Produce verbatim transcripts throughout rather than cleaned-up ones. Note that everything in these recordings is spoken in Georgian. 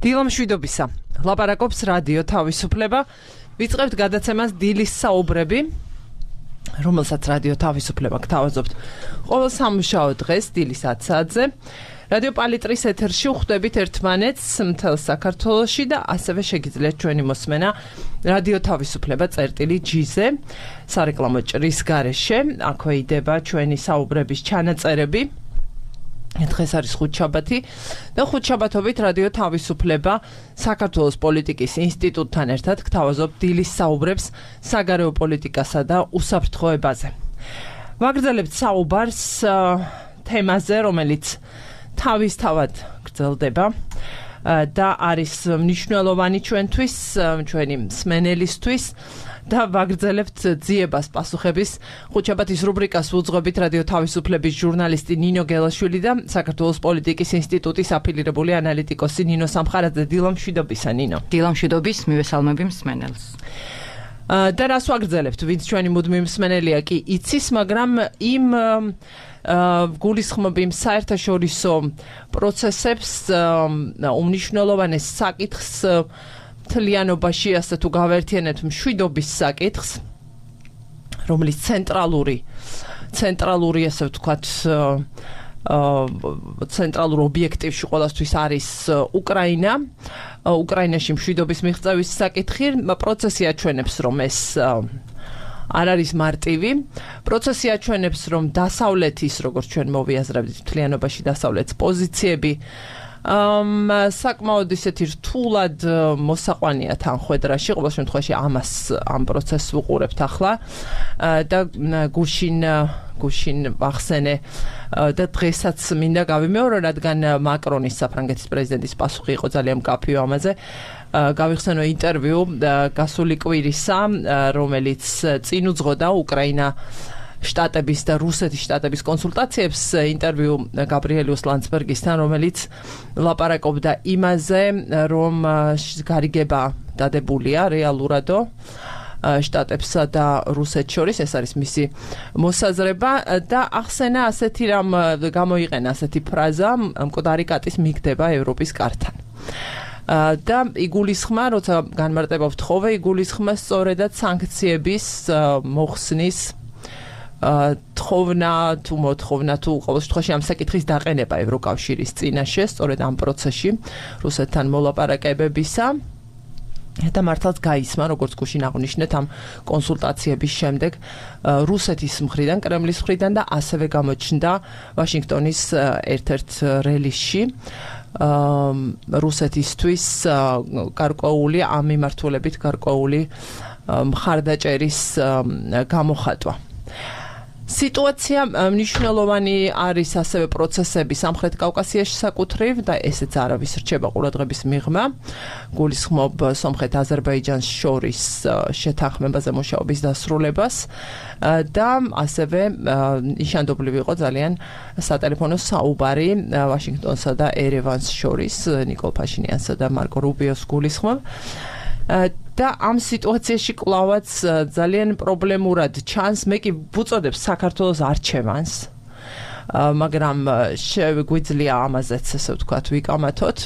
დილამშვიდობისა. ლაპარაკობს რადიო თავისუფლება. ვიწყებთ გადაცემას დილის საუბრები, რომელსაც რადიო თავისუფლება გთავაზობთ ყოველ სამუშაო დღეს დილის ათ საათზე. რადიო პალიტრის ეთერში ვხვდებით ერთმანეთს მთელ საქართველოში და ასევე შეგიძლიათ ჩვენი მოსმენა რადიო თავისუფლება წერტილი ჯი-ზე. სარეკლამო ჭრის გარეშე აქვე იდება ჩვენი საუბრების ჩანაწერები. დღეს არის ხუთშაბათი და ხუთშაბათობით რადიო თავისუფლება საქართველოს პოლიტიკის ინსტიტუტთან ერთად გთავაზობთ დილის საუბრებს საგარეო პოლიტიკასა და უსაფრთხოებაზე. ვაგრძელებთ საუბარს თემაზე, რომელიც თავისთავად გრძელდება და არის მნიშვნელოვანი ჩვენთვის, ჩვენი მსმენელისთვის და ვაგრძელებთ ძიებას პასუხების ხუთშაბათის რუბრიკას უძღვებით რადიო თავისუფლების ჟურნალისტი ნინო გელაშვილი და საქართველოს პოლიტიკის ინსტიტუტის აფილირებული ანალიტიკოსი ნინო სამხარაძე. დილამშვიდობისა ნინო. დილამშვიდობის, მივესალმები მსმენელს. და რას ვაგრძელებთ, ვინც ჩვენი მუდმივი მსმენელია კი იცის, მაგრამ იმ გულისხმობ იმ საერთაშორისო პროცესებს უმნიშვნელოვანეს საკითხს მთლიანობაში, ასე თუ გავერთიანებთ მშვიდობის საკითხს, რომლის ცენტრალური ცენტრალური ასე ვთქვათ ცენტრალურ ობიექტივში ყოველთვის არის უკრაინა. უკრაინაში მშვიდობის მიღწევის საკითხი. პროცესი აჩვენებს, რომ ეს არ არის მარტივი. პროცესი აჩვენებს, რომ დასავლეთის, როგორც ჩვენ მოვიაზრებთ, მთლიანობაში დასავლეთის პოზიციები Um, საკმაოდ ისეთი რთულად მოსაყვანია თანხwebdriverში, ყოველ შემთხვევაში ამას ამ პროცესს ვუყურებთ ახლა და გუშინ გუშინ ვახსენე და დღესაც მინდა გავიმეორო, რადგან მაკრონის საფრანგეთის პრეზიდენტის პასუხი იყო ძალიან მკაფიო ამაზე. გავიხსენო ინტერვიუ გასული კვირისა, რომელიც წინ უძღოდა უკრაინა შტატების და რუსეთის შტატების კონსულტაციებს, ინტერვიუ გაბრიელიუს ლანდსბერგისთან, რომელიც ლაპარაკობდა იმაზე, რომ გარიგება დადებულია რეალურადო შტატებსა და რუსეთს შორის. ეს არის მისი მოსაზრება და ახსენა ასეთი რამ, გამოიყენა ასეთი ფრაზა, მკვდარი კატის მიგდება ევროპის კართან. და იგულისხმა, როცა განმარტებობთ ხოლმე, იგულისხმა სწორედად სანქციების მოხსნის თხოვნა თუ მოთხოვნა თუ ყოველ შემთხვევაში ამ საკითხის დაყენება ევროკავშირის წინაშე, სწორედ ამ პროცესში რუსეთთან მოლაპარაკებებისა და მართლაც გაისმა, როგორც გუშინ აღვნიშნეთ, ამ კონსულტაციების შემდეგ რუსეთის მხრიდან, კრემლის მხრიდან და ასევე გამოჩნდა ვაშინგტონის ერთ-ერთ რელიზში რუსეთისთვის გარკვეული ამ მიმართულებით გარკვეული მხარდაჭერის გამოხატვა. სიტუაცია მნიშვნელოვანი არის ასევე პროცესები სამხრეთ კავკასიაში საკუთრივ და ესეც არავის რჩება ყურადღების მიღმა. გულისხმობ სომხეთ-აზერბაიჯანს შორის შეთანხმებაზე მუშაობის დასრულებას და ასევე ნიშანდობლივი იყო ძალიან სატელეფონო საუბარი ვაშინგტონსა და ერევანს შორის ნიკოლ ფაშინიანსა და მარკო რუბიოს გულისხმობ. და ამ სიტუაციაში კლავაც ძალიან პრობლემურად ჩანს, მე კი ვუწოდებ საქართველოს არჩევანს, მაგრამ შეგვიძლია ამაზეც ასე ვთქვათ ვიკამათოთ.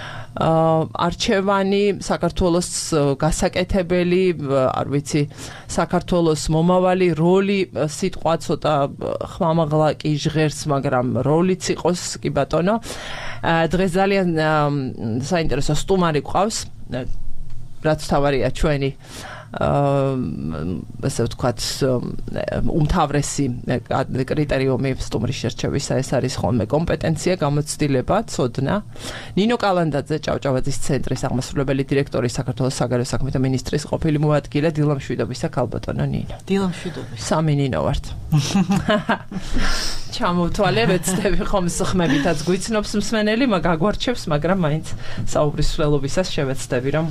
არჩევანი საქართველოს გასაკეთებელი, არ ვიცი, საქართველოს მომავალი როლი, სიტყვა ცოტა ხმამაღლა კი ჟღერს, მაგრამ როლიც იყოს კი ბატონო. დღეს ძალიან საინტერესო სტუმარი გვყავს, რაც თავარია ჩვენი ასე ვთქვათ უმთავრესი კრიტერიუმი სტუმრის შერჩევისა, ეს არის ხოლმე კომპეტენცია, გამოცდილება, ცოდნა. ნინო კალანდაძე, ჭავჭავაძის ცენტრის აღმასრულებელი დირექტორი, საქართველოს საგარეო საქმეთა მინისტრის ყოფილი მოადგილე. დილამშვიდობისა ქალბატონო ნინო. დილამშვიდობის. სამი ნინო ვართ. ჩამოვთვალე, ვეცდები ხომ სხმებითაც გვიცნობს მსმენელი, მაგ აგვარჩევს, მაგრამ მაინც საუბრის სრულობისას შევეცდები, რომ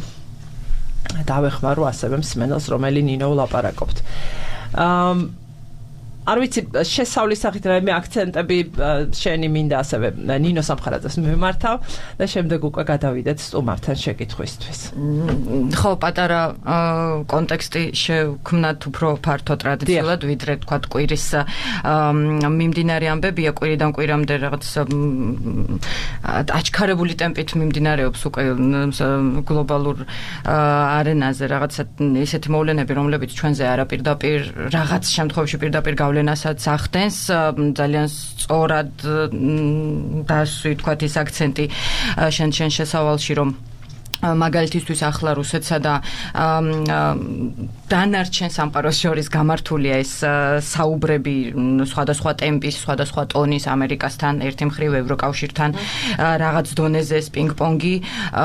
დავეხმარო ასევე მსმენელს, რომელი ნინო ვლაპარაკობთ. არ ვიცი შესავლის სახით რაიმე აქცენტები შენი მინდა ასევე ნინო სამხარაძეს მიმართავ და შემდეგ უკვე გადავიდეთ სტუმართან შეკითხვისთვის. ხო, პატარა კონტექსტი შევქმნათ უფრო ფართო ტრადიციულად, ვიდრე თქვა კვირის მიმდინარე ამბებია, კვირიდან კვირამდე რაღაც აჩქარებული ტემპით მიმდინარეობს უკვე გლობალურ არენაზე რაღაცა ისეთი მოვლენები, რომლებიც ჩვენზე არაპირდაპირ რაღაც შემთხვევაში პირდაპირ გავლენასაც ახდენს, ძალიან სწორად დასვი თქვათ ის აქცენტი შენ შენ შესავალში, რომ მაგალითისთვის ახლა რუსეთსა და დანარჩენ სამყაროს შორის გამართულია ეს საუბრები სხვადასხვა ტემპის, სხვადასხვა ტონის ამერიკასთან, ერთი მხრივ ევროკავშირთან რაღაც დონეზე პინგ-პონგი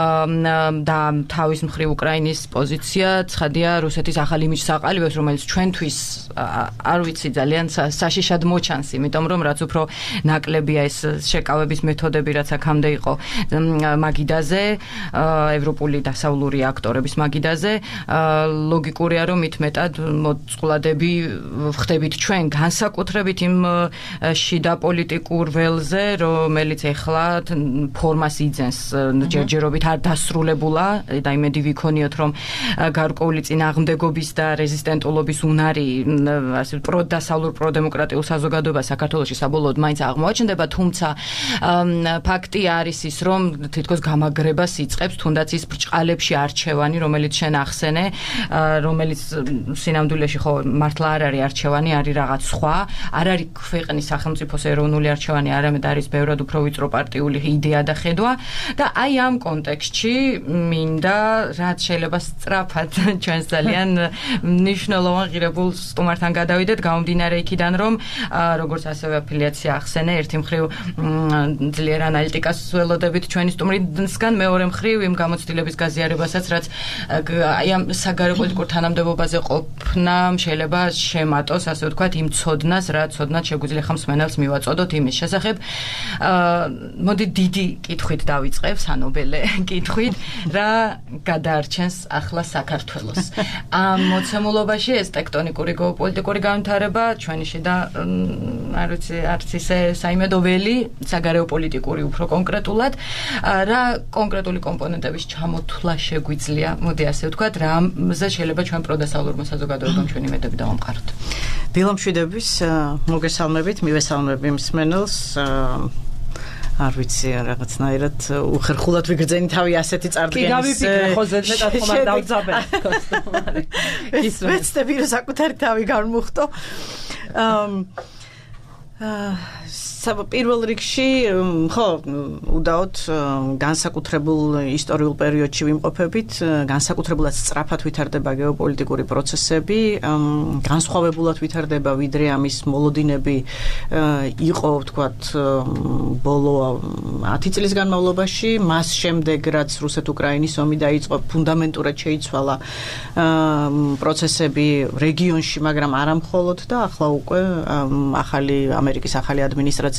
და თავის მხრივ უკრაინის პოზიცია ცხადია რუსეთის ახალი იმიჯსაყალიბებს, რომელიც ჩვენთვის არ ვიცი ძალიან საშიშად მოჩანს, იმიტომ რომ რაც უფრო ნაკლებია ეს შეკავების მეთოდები, რაც აქამდე იყო მაგიდაზე, ევროპული დასავლური აქტორების მაგიდაზე, ლოგიკურია რომ მით მეტად მოწყვლადები ხდებით ჩვენ განსაკუთრებით იმ შიდა პოლიტიკურ ველზე, რომელიც ეხლა ფორმას იძენს ჯერჯერობით არ დასრულებულა და იმედი ვიქონიოთ რომ გარკვეული წინააღმდეგობის და რეზისტენტულობის უნარი ასე პროდასავლურ პროდემოკრატიულ საზოგადოებას საქართველოში საბოლოოდ მაინც აღმოაჩნდება, თუმცა ფაქტი არის ის რომ თითქოს გამაგრებას იწყებს თუნდაც ის ბრჭყალებში არჩევანი, რომელიც შენ ახსენე, რომელიც სინამდვილეში ხო მართლა არ არის არჩევანი, არის რაღაც სხვა, არ არის ქვეყნის სახელმწიფოს ეროვნული არჩევანი, არამედ არის ბევრად უფრო ვიწრო პარტიული იდეა და ხედვა და აი ამ კონტექსტში მინდა რაც შეიძლება სწრაფად ჩვენს ძალიან მნიშვნელოვან ღირებულ სტუმართან გადავიდეთ, გამომდინარე იქიდან რომ როგორც ასევე აფილიაცია ახსენე, ერთი მხრივ ძლიერ ანალიტიკას ველოდებით ჩვენი სტუმრისგან, მეორე მხრივ იმ გამოცდილების გაზიარებასაც, რაც აი ამ საგარეო პოლიტიკურ თანამდებობაზე ყოფნა შეიძლება შემატოს, ასე ვთქვათ, იმ ცოდნას, რა ცოდნაც შეგვიძლია ხა მსმენელს მივაწოდოთ იმის შესახებ. მოდი დიდი კითხვით დავიწყებ, სანობელე კითხვით, რა გადაარჩენს ახლა საქართველოს. ამ მოცემულობაში ეს ტექტონიკური გეოპოლიტიკური განვითარება ჩვენი შიდა არ ვიცი, არც ისე საიმედო ველი, საგარეო პოლიტიკური უფრო კონკრეტულად, რა კონკრეტული კომპონენტების ჩამოთვლა შეგვიძლია, მოდი ასე ვთქვათ, რამზე შეიძლება ჩვენ პროდასავლურმა საზოგადოებამ ჩვენი იმედები დავამყაროთ. დილამშვიდების მოგესალმებით, მივესალმები მსმენელს. არ ვიცი, რაღაცნაირად უხერხულად ვიგრძენი თავი ასეთი წარდგენის. კი, გავიფიქრე, ხო ზედმეტად ხომ არ დავძაბე. ვეცდები რომ საკუთარი თავი გამოვხტო. პირველ რიგში, ხო, უდაოდ განსაკუთრებულ ისტორიულ პერიოდში ვიმყოფებით, განსაკუთრებულად სწრაფად ვითარდება გეოპოლიტიკური პროცესები, განსხვავებულად ვითარდება ვიდრე ამის მოლოდინები იყო, ვთქვათ, ბოლო ათი წლის განმავლობაში, მას შემდეგ, რაც რუსეთ-უკრაინის ომი დაიწყო, ფუნდამენტურად შეიცვალა პროცესები რეგიონში, მაგრამ არა მხოლოდ და ახლა უკვე ახალი ამერიკის ახალი ადმინისტრაცია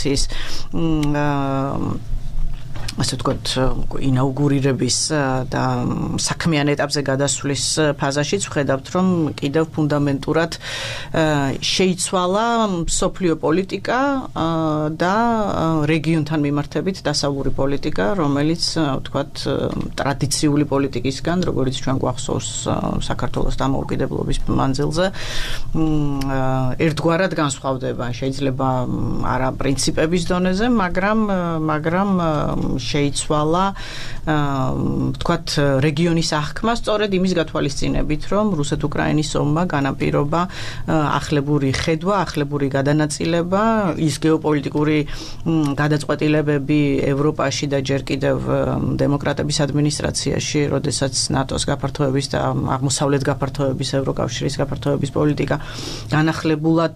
ასე ვთქვათ, ინაუგურირების და საქმიან ეტაპზე გადასვლის ფაზაშიც ვხედავთ, რომ კიდევ ფუნდამენტურად შეიცვალა მსოფლიო პოლიტიკა და რეგიონთან მიმართებით დასავლური პოლიტიკა, რომელიც ვთქვათ, ტრადიციული პოლიტიკისგან, როგორც ჩვენ გვახსოვს საქართველოს დამოუკიდებლობის მანძილზე, ერთგვარად განსხვავდება, შეიძლება არა პრინციპების დონეზე, მაგრამ მაგრამ შეიცვალა, ვთქვათ, რეგიონის აღქმა სწორედ იმის გათვალისწინებით, რომ რუსეთ-უკრაინის ომმა განაპირობა ახლებური ხედვა, ახლებური გადანაწილება, ის გეოპოლიტიკური გადაწყვეტილებები ევროპაში და ჯერ კიდევ დემოკრატების ადმინისტრაციაში, როდესაც ნატოს გაფართოების და აღმოსავლეთ გაფართოების, ევროკავშირის გაფართოების პოლიტიკა განახლებულად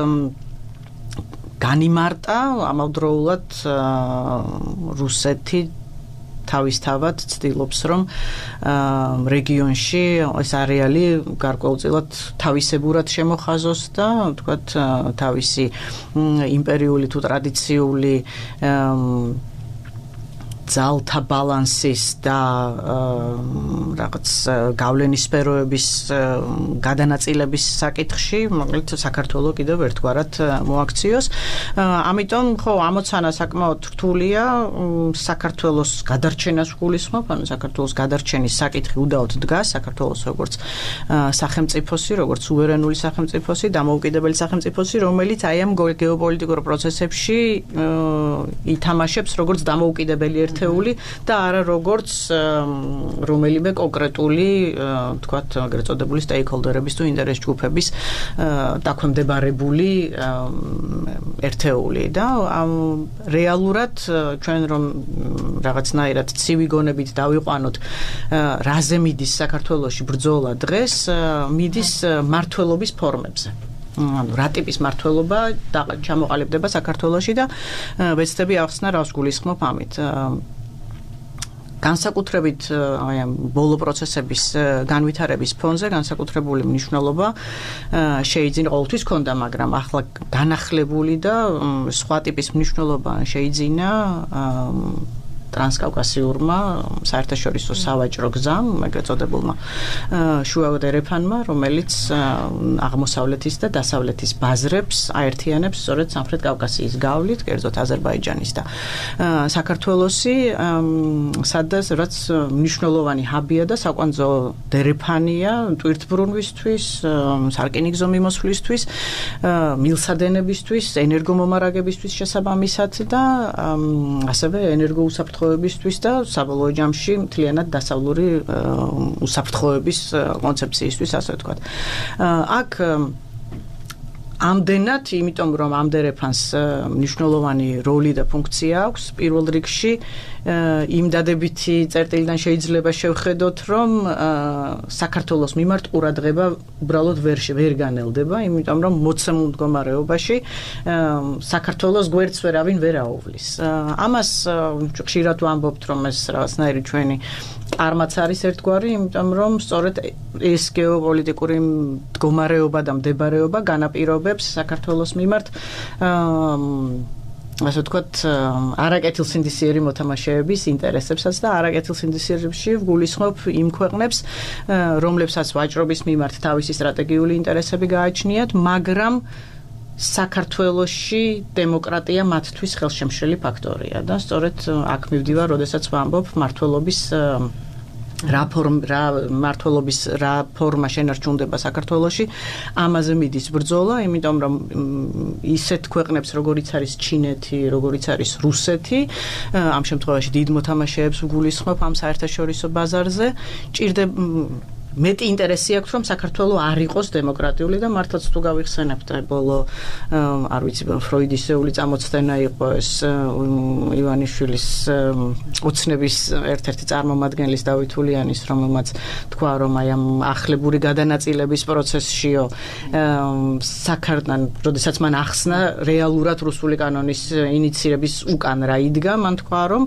განიმარტა, ამავდროულად რუსეთი თავისთავად ცდილობს, რომ რეგიონში ეს არეალი გარკვეულწილად თავისებურად შემოხაზოს და, ვთქვათ, თავისი იმპერიული თუ ტრადიციული ძალთა ბალანსის და რაღაც გავლენის სფეროების გადანაწილების საკითხში მოკლედ საქართველოს კიდევ ერთგვარად მოაქციოს. ამიტომ ხო ამოცანა საკმაოდ რთულია საქართველოს გადარჩენას გულისხმობ, ანუ საქართველოს გადარჩენის საკითხი უდაოდ დგას საქართველოს როგორც სახელმწიფოსი, როგორც სუვერენული სახელმწიფოსი, დამოუკიდებელი სახელმწიფოსი, რომელიც აი ამ გეოპოლიტიკურ პროცესებში ითამაშებს როგორც დამოუკიდებელი ერთეული და არა როგორც რომელიმე კონკრეტული თქვათ ეგრეთ წოდებული სტეიქჰოლდერების თუ ინტერეს ჯგუფების დაქვემდებარებული ერთეული და რეალურად ჩვენ რომ რაღაცნაირად ცივი გონებით დავიყვანოთ რაზე მიდის საქართველოში ბრძოლა დღეს მიდის მართლობის ფორმებზე ანუ რა ტიპის მართლობა ჩამოყალიბდება საქართველოში და ვეცდები ახსნა რას გულისხმობ ამით განსაკუთრებით აი ამ ბოლო პროცესების განვითარების ფონზე განსაკუთრებული მნიშვნელობა შეიძინა ყოველთვის ქონდა, მაგრამ ახლა განახლებული და სხვა ტიპის მნიშვნელობა შეიძინა ტრანსკავკასიურმა საერთაშორისო სავაჭრო გზამ, ეგრეთ წოდებულმა შუა ერეფანმა, რომელიც აღმოსავლეთის და დასავლეთის ბაზრებს აერთიანებს სწორედ სამხრეთ კავკასიის გავლით, კერძოდ აზერბაიჯანის და საქართველოსი, სადაც რაც მნიშვნელოვანი ჰაბია და საკვანძო დერეფანია ტვირთბრუნვისთვის, სარკინიგზო მიმოსვლისთვის, მილსადენებისთვის, ენერგომომარაგებისთვის შესაბამისად და ასევე ენერგოუსაფრთხოებისთვის და საბოლოო ჯამში მთლიანად დასავლური უსაფრთხოების კონცეფციისთვის, ასე ვთქვათ. აქ ამდენად, იმიტომ რომ ამ დერეფანს მნიშვნელოვანი როლი და ფუნქცია აქვს, პირველ რიგში იმ დადებითი წერტილიდან შეიძლება შევხედოთ, რომ საქართველოს მიმართ ყურადღება უბრალოდ ვერ ვერ განელდება, იმიტომ რომ მოცემულ მდგომარეობაში საქართველოს გვერდს ვერავინ ვერ აუვლის. ამას ხშირად ვამბობთ, რომ ეს რაღაცნაირი ჩვენი წარმაც არის ერთგვარი, იმიტომ რომ სწორედ ეს გეოპოლიტიკური მდგომარეობა და მდებარეობა განაპირობებს საქართველოს მიმართ ასე ვთქვათ, არაკეთილსინდისიერი მოთამაშეების ინტერესებსაც და არაკეთილსინდისიერებში ვგულისხმობ იმ ქვეყნებს, რომლებსაც ვაჭრობის მიმართ თავისი სტრატეგიული ინტერესები გააჩნიათ, მაგრამ საქართველოში დემოკრატია მათთვის ხელშემშლელი ფაქტორია და სწორედ აქ მივდივარ, როდესაც ვამბობ მართლობის რა რა მართლობის რა ფორმა შენარჩუნდება საქართველოში, ამაზე მიდის ბრძოლა, იმიტომ რომ ისეთ ქვეყნებს, როგორიც არის ჩინეთი, როგორიც არის რუსეთი, ამ შემთხვევაში დიდ მოთამაშეებს ვგულისხმობ ამ საერთაშორისო ბაზარზე, ჭირდება მეტი ინტერესი აქვს, რომ საქართველო არ იყოს დემოკრატიული და მართლაც თუ გავიხსენებთ ბოლო არ ვიცი ფროიდისეული წამოწდენა იყო ეს ივანიშვილის ოცნების ერთ-ერთი წარმომადგენლის დავით ულიანის, რომელმაც თქვა, რომ აი ამ ახლებური გადანაწილების პროცესშიო საქართველოს, როდესაც მან ახსნა რეალურად რუსული კანონის ინიციირების უკან რა იდგა, მან თქვა, რომ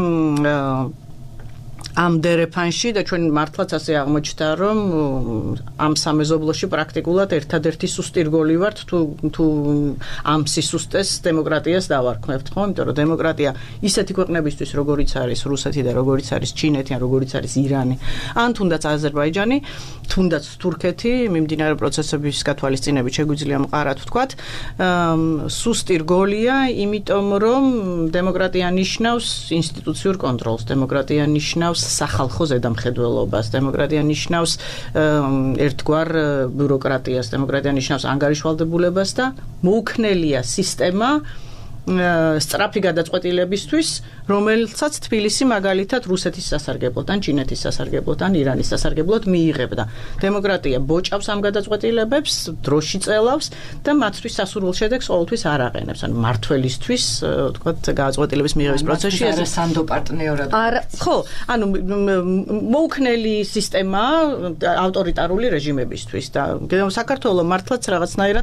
ამ დერეფანში და ჩვენ მართლაც ასე აღმოჩნდა, რომ ამ სამეზობლოში პრაქტიკულად ერთადერთი სუსტი რგოლი ვართ, თუ თუ ამ სისუსტეს დემოკრატიას დავარქმევთ, ხო? იმიტომ რომ დემოკრატია ისეთი ქვეყნებისთვის, როგორიც არის რუსეთი და როგორიც არის ჩინეთი, ან როგორიც არის ირანი, ან თუნდაც აზერბაიჯანი, თუნდაც თურქეთი, მიმდინარე პროცესების გათვალისწინებით შეგვიძლია მყარად ვთქვათ, სუსტი რგოლია, იმიტომ რომ დემოკრატია ნიშნავს ინსტიტუციურ კონტროლს, დემოკრატია ნიშნავს სახალხო ზედამხედველობას, დემოკრატია ნიშნავს ერთგვარ ბიუროკრატიას, დემოკრატია ნიშნავს ანგარიშვალდებულებას და მოუქნელია სისტემა სწრაფი გადაწყვეტილებისთვის, რომელსაც თბილისი მაგალითად რუსეთის სასარგებლოდ, ან ჩინეთის სასარგებლოდ, ან ირანის სასარგებლოდ მიიღებდა. დემოკრატია ბოჭავს ამ გადაწყვეტილებებს, დროში წელავს და მათთვის სასურველ შედეგს ყოველთვის არ აყენებს. ან მართველისთვის, ვთქვათ, გადაწყვეტილების მიღების პროცესში ეს სანდო პარტნიორად. არა, ხო, ანუ მოუქნელი სისტემა ავტორიტარული რეჟიმებისთვის და საქართველოს მართლაც რაღაცნაირად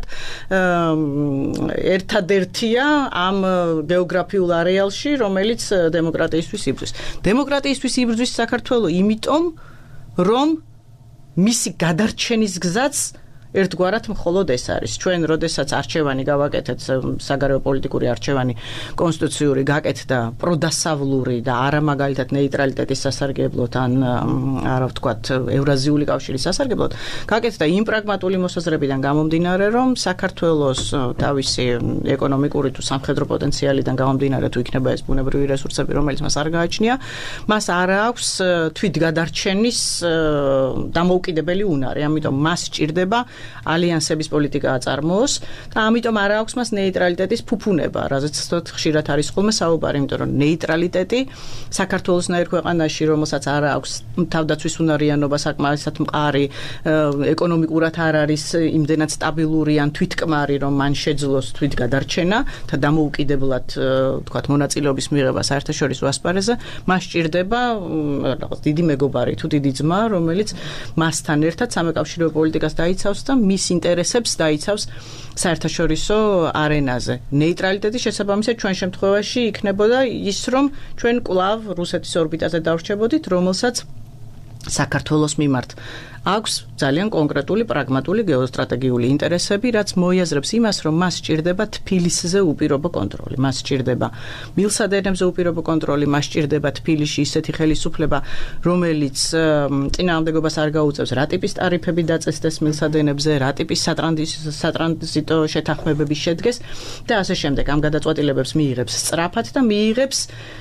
ერთადერთია ამ გეოგრაფიულ არეალში, რომელიც დემოკრატიისთვის იბრძვის. დემოკრატიისთვის იბრძვის საქართველოს, იმიტომ რომ მისი გადარჩენის გზაც ერთგვარად მხოლოდ ეს არის. ჩვენ როდესაც არჩევანი გავაკეთეთ, საგარეო პოლიტიკური არჩევანი კონსტიტუციური გაკეთდა პროდასავლური და არა მაგალითად ნეიტრალიტეტის სასარგებლოდ ან არა ვთქვათ ევრაზიული კავშირის სასარგებლოდ, გაკეთდა იმ პრაგმატული მოსაზრებიდან გამომდინარე, რომ საქართველოს თავისი ეკონომიკური თუ სამხედრო პოტენციალიდან გამომდინარე თუ იქნება ეს ბუნებრივი რესურსები, რომელიც მას არ გააჩნია, მას არ აქვს თვითგადარჩენის დამოუკიდებელი უნარი, ამიტომ მას სჭირდება ალიანსების პოლიტიკა აწარმოოს და ამიტომ არ აქვს მას ნეიტრალიტეტის ფუფუნება, რაზეც ხშირად არის ხოლმე საუბარი, იმიტომ რომ ნეიტრალიტეტი საქართველოსნაირ ქვეყანაში, რომელსაც არ აქვს თავდაცვის უნარიანობა საკმარისად მყარი, ეკონომიკურად არ არის იმდენად სტაბილური ან თვითკმარი, რომ მან შეძლოს თვითგადარჩენა და დამოუკიდებლად ვთქვათ მონაწილეობის მიღება საერთაშორისო ასპარეზზე, მას სჭირდება რაღაც დიდი მეგობარი თუ დიდი ძმა, რომელიც მასთან ერთად სამეკავშირეო პოლიტიკას დაიცავს და მის ინტერესებს დაიცავს საერთაშორისო არენაზე. ნეიტრალიტეტის შესაბამისად ჩვენ შემთხვევაში იქნებოდა ის, რომ ჩვენ კვლავ რუსეთის ორბიტაზე დავრჩებოდით, რომელსაც საქართველოს მიმართ აქვს ძალიან კონკრეტული პრაგმატული გეოსტრატეგიული ინტერესები, რაც მოიაზრებს იმას, რომ მას სჭირდება თბილისზე უპირობო კონტროლი, მას სჭირდება მილსადენებზე უპირობო კონტროლი, მას სჭირდება თბილისში ისეთი ხელისუფლება, რომელიც წინააღმდეგობას არ გაუწევს, რა ტიპის ტარიფები დაწესდეს მილსადენებზე, რა ტიპის სატრანზიტო შეთანხმებები შედგეს და ასე შემდეგ. ამ გადაწყვეტილებებს მიიღებს სწრაფად და მიიღებს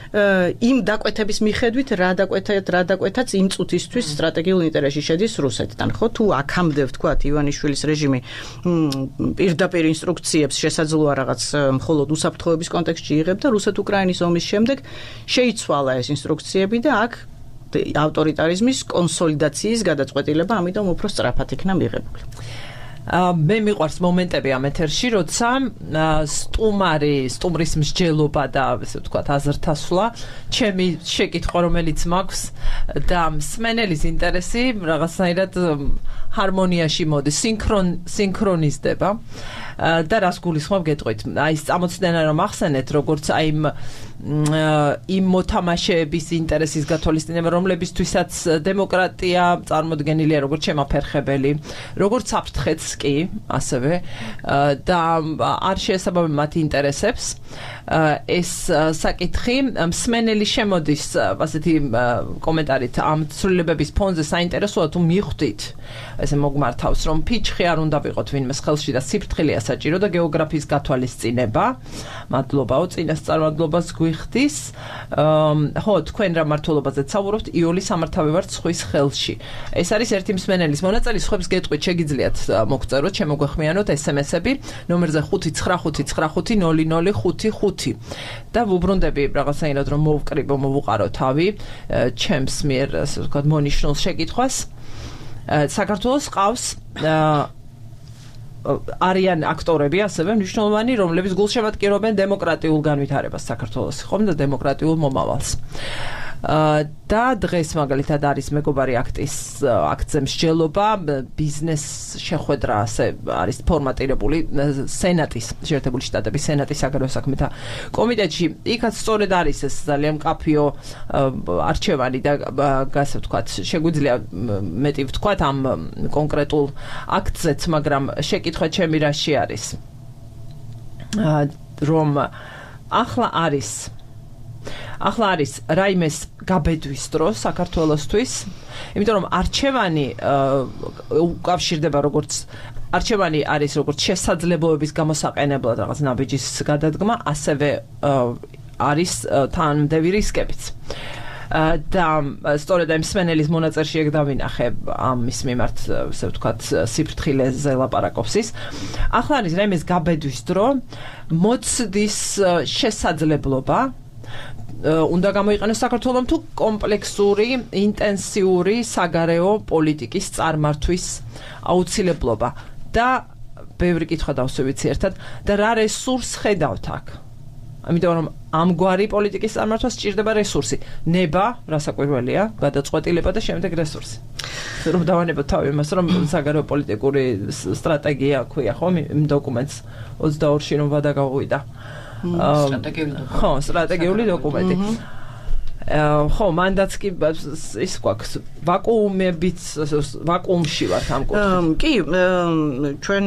იმ დაკვეთების მიხედვით, რა დაკვეთათ, რა დაკვეთაც იმ წუთისთვის სტრატეგიულ ინტერესში შედის რუსეთთან. ხო, თუ აქამდე ვთქვათ ივანიშვილის რეჟიმი პირდაპირ ინსტრუქციებს შესაძლოა რაღაც მხოლოდ უსაფრთხოების კონტექსტში იღებდა, რუსეთ-უკრაინის ომის შემდეგ შეიცვალა ეს ინსტრუქციები და აქ ავტორიტარიზმის კონსოლიდაციის გადაწყვეტილება ამიტომ უფრო სწრაფად იქნა მიღებული. მე მიყვარს მომენტები ამ ეთერში, როცა სტუმარი, სტუმრის მსჯელობა და ესე ვთქვათ აზრთასვლა, ჩემი შეკითხვა, რომელიც მაქვს და მსმენელის ინტერესი რაღაცნაირად ჰარმონიაში მოდის, სინქრონ სინქრონიზდება. და რას გულისხმობ გეტყვით. აი წამოწდენა რომ ახსენეთ, როგორც აი იმ მოთამაშეების ინტერესის გათვალისწინება, რომლებისთვისაც დემოკრატია წარმოდგენილია როგორც შემაფერხებელი, როგორც საფრთხეც კი, ასევე და არ შეესაბამება მათ ინტერესებს. ეს საკითხი მსმენელი შემოდის ასეთი კომენტარით ამ ცვლილებების ფონზე საინტერესოა თუ მიხვდით ესე მოგმართავს რომ ფიჩხი არ უნდა ვიყოთ ვინმეს ხელში და სიფრთხილეა საჭირო და გეოგრაფიის გათვალისწინება. მადლობაო წინასწარმადლობას გვიხდის. ხო, თქვენ რა მართლობაზეც საუბრობთ, იული სამართავი ვართ სხვის ხელში. ეს არის ერთი მსმენელის მონაწილე, სხვებს გეტყვით შეგიძლიათ მოგწეროთ, შემოგვეხმიანოთ ესემესები ნომერზე ხუთი ცხრა ხუთი ცხრა ხუთი ნული ნული ხუთი ხუთი და ვუბრუნდები რაღაცნაირად რომ მოვკრიბო, მოვუყარო თავი ჩემს მიერ ასე ვთქვათ მონიშნულ შეკითხვას. საქართველოს ყავს არიან აქტორები ასევე მნიშვნელოვანი, რომლებიც გულშემატკივრობენ დემოკრატიულ განვითარებას საქართველოს, ხომ და დემოკრატიულ მომავალს. და დღეს მაგალითად არის მეგობარი აქტის აქტზე მსჯელობა, ბიზნეს შეხვედრა ასე არის ფორმატირებული სენატის, შეერთებული შტატების სენატის საგარეო საქმეთა კომიტეტში. იქაც სწორედ არის ეს ძალიან მკაფიო არჩევანი და ასე ვთქვათ, შეგვიძლია მეტი ვთქვათ ამ კონკრეტულ აქტზეც, მაგრამ შეკითხვა ჩემი რაში არის, რომ ახლა არის ახლა არის რაიმეს გაბედვის დრო საქართველოსთვის, იმიტომ რომ არჩევანი უკავშირდება როგორც არჩევანი არის როგორც შესაძლებლობების გამოსაყენებლად რაღაც ნაბიჯის გადადგმა, ასევე არის თანამდები რისკებიც. და სწორედ ამ მსმენელის მონაწერში ეგ დავინახე ამის მიმართ, ასე ვთქვათ, სიფრთხილეზე ლაპარაკობს ის. ახლა არის რაიმეს გაბედვის დრო, მოცდის შესაძლებლობა უნდა გამოიყენოს საქართველოს თუ კომპლექსური, ინტენსიური საგარეო პოლიტიკის წარმართვის აუცილებლობა და ბევრი კითხვა დავსვევით ერთად და რა რესურს ხედავთ აქ. ამიტომ რომ ამგვარი პოლიტიკის წარმართვას სჭირდება რესურსი, ნება, რასაკვირველია, გადაწყვეტილება და შემდეგ რესურსი. რომ დავანებოთ თავი იმას, რომ საგარეო პოლიტიკური სტრატეგია ქვია, ხო, იმ დოკუმენტს ოცდაორში რომ ვადაგავიდა. ხო, სტრატეგიული დოკუმენტი. ხო, მანდაც კი ის გვაქვს ვაკუუმებით ვაკუუმში ვართ ამ კუთხით. კი, ჩვენ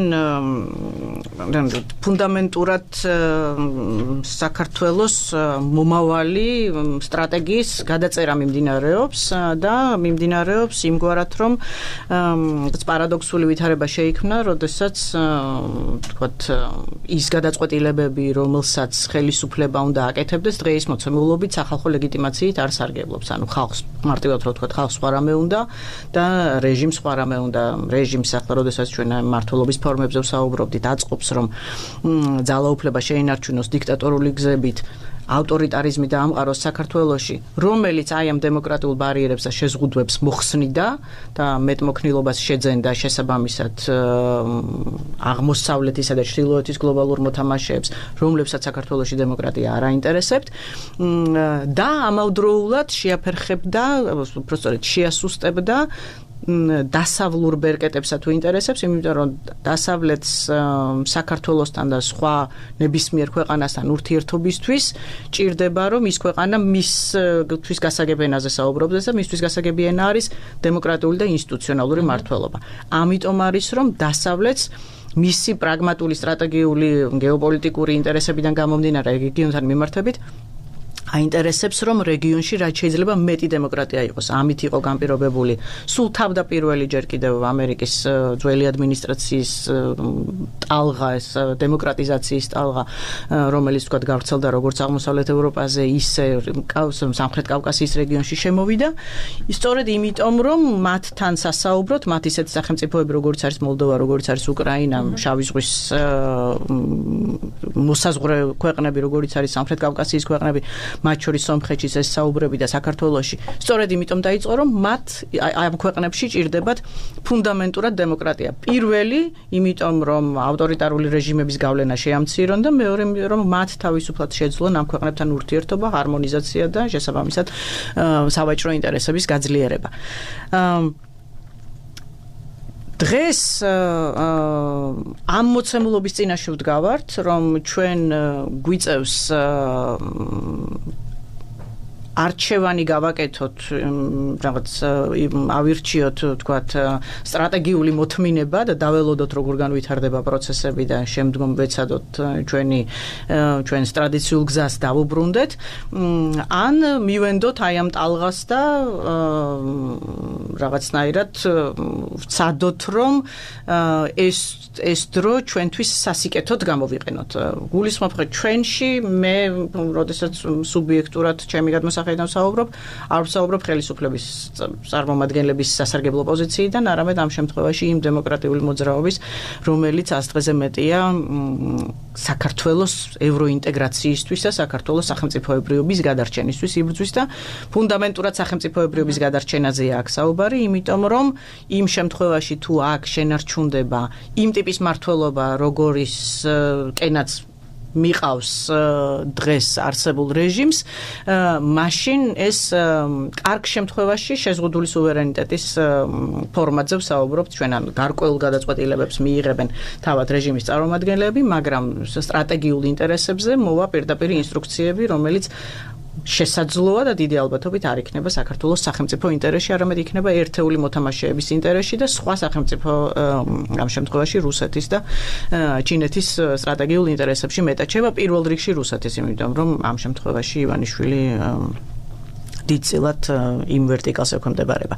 ფუნდამენტურად საქართველოს მომავალი სტრატეგიის გადაწერა მიმდინარეობს და მიმდინარეობს იმგვარად, რომ პარადოქსული ვითარება შეიქმნა, როდესაც თქვათ ის გადაწყვეტილებები, რომელსაც ხელისუფლება უნდა აკეთებდეს, დღეის მოცემულობით სახალხო ლეგიტიმაციით არ სარგებლობს. ანუ ხალხს მარტივად რო ვთქვათ, ხალხს სხვა რამე უნდა და რეჟიმს სხვა რამე უნდა. რეჟიმს ახლა როდესაც ჩვენ მმართველობის ფორმებზე ვსაუბრობდით, აწყობს, რომ ძალაუფლება შეინარჩუნოს დიქტატორული გზებით, ავტორიტარიზმი დაამყაროს საქართველოში, რომელიც აი ამ დემოკრატიულ ბარიერებს და შეზღუდვებს მოხსნიდა და მეტმოქნილობას შეძენდა შესაბამისად აღმოსავლეთისა და ჩრდილოეთის გლობალურ მოთამაშეებს, რომლებსაც საქართველოში დემოკრატია არ აინტერესებთ და ამავდროულად შეაფერხებდა, უბრალოდ შეასუსტებდა დასავლურ ბერკეტებსა თუ ინტერესებს, იმიტომ რომ დასავლეთს საქართველოსთან და სხვა ნებისმიერ ქვეყანასთან ურთიერთობისთვის ჭირდება, რომ ის ქვეყანა მისთვის გასაგებ ენაზე საუბრობდეს და მისთვის გასაგები ენა არის დემოკრატიული და ინსტიტუციონალური მმართველობა. ამიტომ არის, რომ დასავლეთს მისი პრაგმატული სტრატეგიული გეოპოლიტიკური ინტერესებიდან გამომდინარე რეგიონთან მიმართებით აინტერესებს, რომ რეგიონში რაც შეიძლება მეტი დემოკრატია იყოს. ამით იყო განპირობებული სულ თავდაპირველი ჯერ კიდევ ამერიკის ძველი ადმინისტრაციის ტალღა, ეს დემოკრატიზაციის ტალღა, რომელიც თქვა გავრცელდა როგორც აღმოსავლეთ ევროპაზე, ისე სამხრეთ კავკასიის რეგიონში შემოვიდა. სწორედ იმიტომ, რომ მათთან სასაუბროთ, მათ ისეთ სახელმწიფოები, როგორც არის მოლდოვა, როგორც არის უკრაინა, შავი ზღვის მოსაზღვრე ქვეყნები, როგორც არის სამხრეთ კავკასიის ქვეყნები, მათ შორის სომხეთში ეს საუბრები და საქართველოში. სწორედ იმიტომ დაიწყო, რომ მათ ამ ქვეყნებში ჭირდებათ ფუნდამენტურად დემოკრატია. პირველი, იმიტომ რომ ავტორიტარული რეჟიმების გავლენა შეამცირონ და მეორე, რომ მათ თავისუფლად შეძლონ ამ ქვეყნებთან ურთიერთობა, ჰარმონიზაცია და შესაბამისად სავაჭრო ინტერესების გაძლიერება. დღეს ამ მოცემულობის წინაშე ვდგავართ, რომ ჩვენ გვიწევს არჩევანი გავაკეთოთ, რაღაც ავირჩიოთ, თქვათ, სტრატეგიული მოთმინება და დაველოდოთ, როგორ განვითარდება პროცესები და შემდგომ ვეცადოთ ჩვენი ჩვენს ტრადიციულ გზას დავუბრუნდეთ, ან მივენდოთ აი ამ ტალღას და რაღაცნაირად ვცადოთ, რომ ეს ეს დრო ჩვენთვის სასიკეთოდ გამოვიყენოთ. გულისხმობ, რომ ჩვენში მე, როდესაც სუბიექტურად ჩემი გადმოსახედიდან ვსაუბრობ, არ ვსაუბრობ ხელისუფლების წარმომადგენლების სასარგებლო პოზიციიდან, არამედ ამ შემთხვევაში იმ დემოკრატიული მოძრაობის, რომელიც ას დღეზე მეტია საქართველოს ევროინტეგრაციისთვის და საქართველოს სახელმწიფოებრიობის გადარჩენისთვის იბრძვის და ფუნდამენტურად სახელმწიფოებრიობის გადარჩენაზეა აქ საუბარი, იმიტომ რომ იმ შემთხვევაში თუ აქ შენარჩუნდება იმ ტიპის მმართველობა, როგორის კენაც მიყავს დღეს არსებულ რეჟიმს, მაშინ ეს კარგ შემთხვევაში შეზღუდული სუვერენიტეტის ფორმატზე ვსაუბრობთ, ჩვენ ან გარკვეულ გადაწყვეტილებებს მიიღებენ თავად რეჟიმის წარმომადგენლები, მაგრამ სტრატეგიულ ინტერესებზე მოვა პირდაპირ ინსტრუქციები, რომელიც შესაძლოა და დიდი ალბათობით არ იქნება საქართველოს სახელმწიფო ინტერესში, არამედ იქნება ერთეული მოთამაშეების ინტერესში და სხვა სახელმწიფო ამ შემთხვევაში რუსეთის და ჩინეთის სტრატეგიულ ინტერესებში მეტაჩება, პირველ რიგში რუსეთის, იმიტომ რომ ამ შემთხვევაში ივანიშვილი დიდწილად იმ ვერტიკალს ექვემდებარება.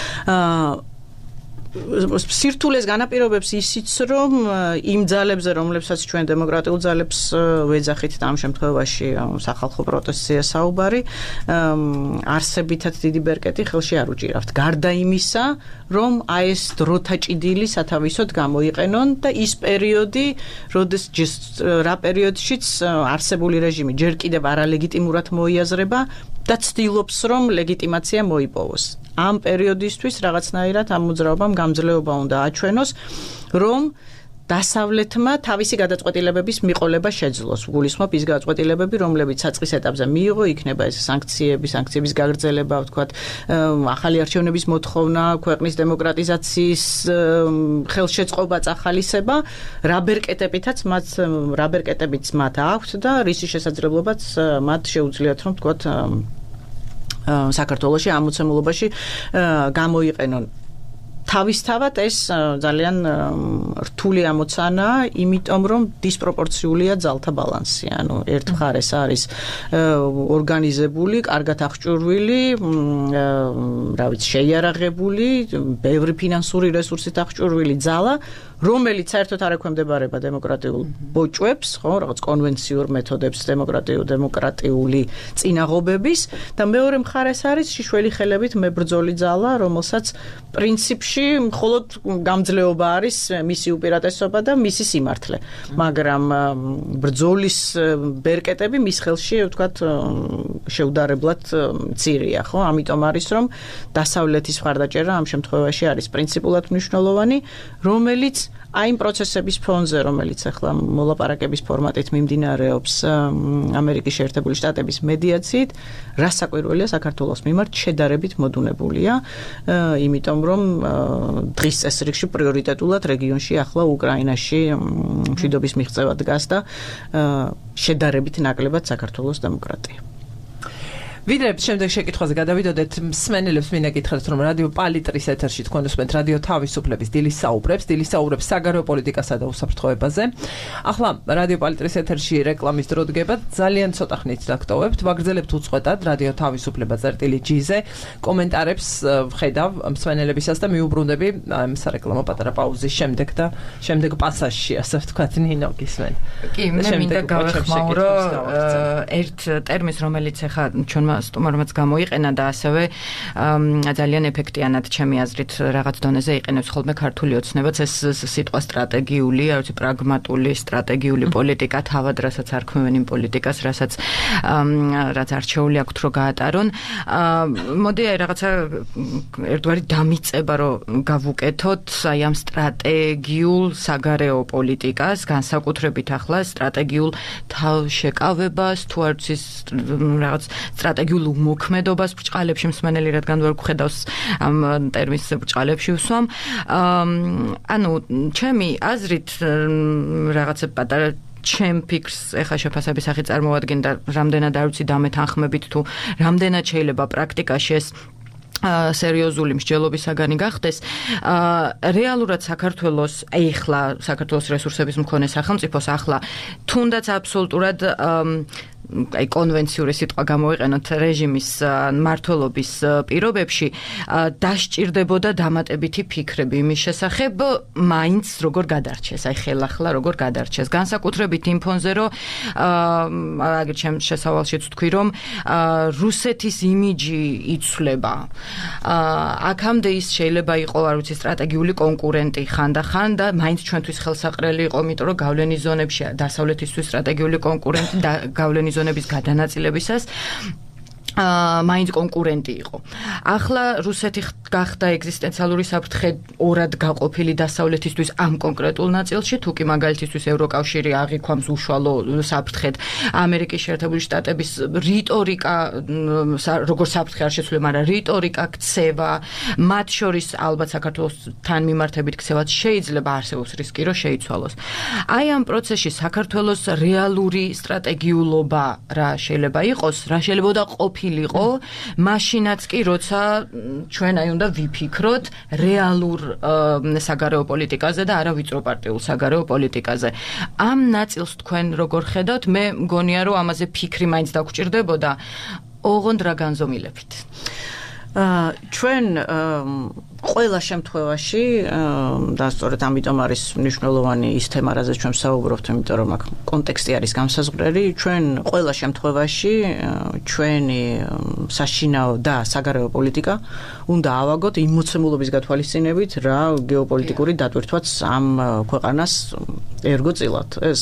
სირთულეს განაპირობებს ისიც, რომ იმ ძალებზე, რომლებსაც ჩვენ დემოკრატიულ ძალებს ვეძახით და ამ შემთხვევაში სახალხო პროტესტია საუბარი, არსებითად დიდი ბერკეტი ხელში არ უჭირავთ. გარდა იმისა, რომ აი ეს დროთა ჭიდილი სათავისოდ გამოიყენონ და ის პერიოდი, როდეს რა პერიოდშიც არსებული რეჟიმი ჯერ კიდევ არალეგიტიმურად მოიაზრება და ცდილობს, რომ ლეგიტიმაცია მოიპოვოს. ამ პერიოდისთვის რაღაცნაირად ამ მოძრაობამ გამძლეობა უნდა აჩვენოს, რომ დასავლეთმა თავისი გადაწყვეტილებების მიყოლება შეძლოს. გულისხმობ ის გადაწყვეტილებები, რომლებიც საწყის ეტაპზე მიიღო, იქნება ეს სანქციები, სანქციების გაგრძელება, ვთქვათ, ახალი არჩევნების მოთხოვნა, ქვეყნის დემოკრატიზაციის ხელშეწყობა, წახალისება, რა ბერკეტებითაც მათ რა ბერკეტებიც მათ აქვთ და რისი შესაძლებლობაც მათ შეუძლიათ, რომ ვთქვათ, საქართველოში ამოცემულობაში გამოიყენონ. თავისთავად ეს ძალიან რთული ამოცანაა, იმიტომ რომ დისპროპორციულია ძალთა ბალანსი. ანუ ერთ მხარეს არის ორგანიზებული, კარგად აღჭურვილი, რა ვიცი, შეიარაღებული, ბევრი ფინანსური რესურსით აღჭურვილი ძალა, რომელიც საერთოდ არ ექვემდებარება დემოკრატიულ ბოჭვებს, ხო, რაღაც კონვენციურ მეთოდებს, დემოკრატიულ დემოკრატიული წინაღობების და მეორე მხარეს არის შიშველი ხელებით მებრძოლი ძალა, რომელსაც პრინციპში მხოლოდ გამძლეობა არის მისი უპირატესობა და მისი სიმართლე. მაგრამ ბრძოლის ბერკეტები მის ხელში, ვთქვათ, შეუდარებლად მცირეა, ხო? ამიტომ არის რომ დასავლეთის მხარდაჭერა ამ შემთხვევაში არის პრინციპულად მნიშვნელოვანი, რომელიც აი იმ პროცესების ფონზე, რომელიც ახლა მოლაპარაკების ფორმატით მიმდინარეობს ამერიკის შეერთებული შტატების მედიაციით, რასაკვირველია საქართველოს მიმართ შედარებით მოდუნებულია, იმიტომ რომ დღის წესრიგში პრიორიტეტულად რეგიონში ახლა უკრაინაში მშვიდობის მიღწევა დგას და შედარებით ნაკლებად საქართველოს დემოკრატია. ვიდრე შემდეგ შეკითხვაზე გადავიდოდეთ, მსმენელებს მინდა გითხრათ, რომ რადიო პალიტრის ეთერში თქვენ უსმენთ რადიო თავისუფლების დილის საუბრებს, დილის საუბრებს საგარეო პოლიტიკასა და უსაფრთხოებაზე. ახლა რადიო პალიტრის ეთერში რეკლამის დრო დგება, ძალიან ცოტა ხნით დაგტოვებთ, ვაგრძელებთ უწყვეტად რადიო თავისუფლება წერტილი ჯი-ზე კომენტარებს ვხედავ მსმენელებისას და მიუბრუნდები სარეკლამო პატარა პაუზის შემდეგ და შემდეგ პასაჟში, ასე ვთქვათ, ნინო გისმენ. კი, მე მინდა გავეხმაურო ერთ ტერმინს, რომელიც ახლა ჩვენმა სტუმარმაც გამოიყენა და ასევე ძალიან ეფექტიანად ჩემი აზრით რაღაც დონეზე იყენებს ხოლმე ქართული ოცნებაც ეს სიტყვა სტრატეგიული, რა ვიცი, პრაგმატული სტრატეგიული პოლიტიკა, თავად რასაც არ ქმნიან იმ პოლიტიკას, რასაც რაც არჩეული აქვთ რომ გაატარონ. მოდი აი რაღაცა ერთგვარი დამიწება რომ გავუკეთოთ აი ამ სტრატეგიულ საგარეო პოლიტიკას, განსაკუთრებით ახლა სტრატეგიულ თავშეკავებას, თუ არ ვიცი რაღაც სტრატეგიულ მოქმედობას ბრჭყალებში მსმენელი რადგან ვერ გვხედავს ამ ტერმინს ბრჭყალებში ვსვამ. ანუ ჩემი აზრით რაღაცა პატარა ჩემ ფიქრს ეხა შეფასების სახით წარმოვადგენ და რამდენად არ ვიცი დამეთანხმებით თუ რამდენად შეიძლება პრაქტიკაში ეს სერიოზული მსჯელობის საგანი გახდეს. რეალურად საქართველოს ეხლა საქართველოს რესურსების მქონე სახელმწიფოს ახლა თუნდაც აბსოლუტურად აი კონვენციური სიტყვა გამოიყენოთ რეჟიმის მმართველობის პირობებში დასჭირდებოდა დამატებითი ფიქრები იმის შესახებ მაინც როგორ გადარჩეს, აი ხელახლა როგორ გადარჩეს. განსაკუთრებით იმ ფონზე, რომ აგერ ჩემ შესავალშიც თქვი, რომ რუსეთის იმიჯი იცვლება. აქამდე ის შეიძლება იყო, არ ვიცი, სტრატეგიული კონკურენტი ხანდახან და მაინც ჩვენთვის ხელსაყრელი იყო, იმიტომ რომ გავლენის ზონებში დასავლეთისთვის სტრატეგიული კონკურენტი და გავლენის ზონების გადანაწილებისას მაინც კონკურენტი იყო. ახლა რუსეთი გახდა ეგზისტენციალური საფრთხე ორად გაყოფილი დასავლეთისთვის ამ კონკრეტულ ნაწილში, თუ კი მაგალითისთვის ევროკავშირი აღიქვამს უშუალო საფრთხედ ამერიკის შეერთებული შტატების რიტორიკა, როგორ საფრთხე არ შეცვლება, მაგრამ რიტორიკა ქცევა, მათ შორის ალბათ საქართველოსთან მიმართებით ქცევაც შეიძლება არსებობს რისკი, რომ შეიცვალოს. აი ამ პროცესში საქართველოს რეალური სტრატეგიულობა რა შეიძლება იყოს, რა შეიძლება და ყოფილიყო, მაშინაც კი როცა ჩვენ აი უნდა ვიფიქროთ რეალურ საგარეო პოლიტიკაზე და არა ვიწრო პარტიულ საგარეო პოლიტიკაზე. ამ ნაწილს თქვენ როგორ ხედავთ? მე მგონია რომ ამაზე ფიქრი მაინც დაგჭირდებოდა. ოღონდ რა განზომილებით? ჩვენ ყველა შემთხვევაში და სწორედ ამიტომ არის მნიშვნელოვანი ის თემა, რაზეც ჩვენ ვსაუბრობთ, იმიტომ რომ აქ კონტექსტი არის განსაზღვრელი. ჩვენ ყველა შემთხვევაში ჩვენი საშინაო და საგარეო პოლიტიკა უნდა ავაგოთ იმ მოცემულობის გათვალისწინებით, რა გეოპოლიტიკური დატვირთვაც ამ ქვეყანას ერგოწილად. ეს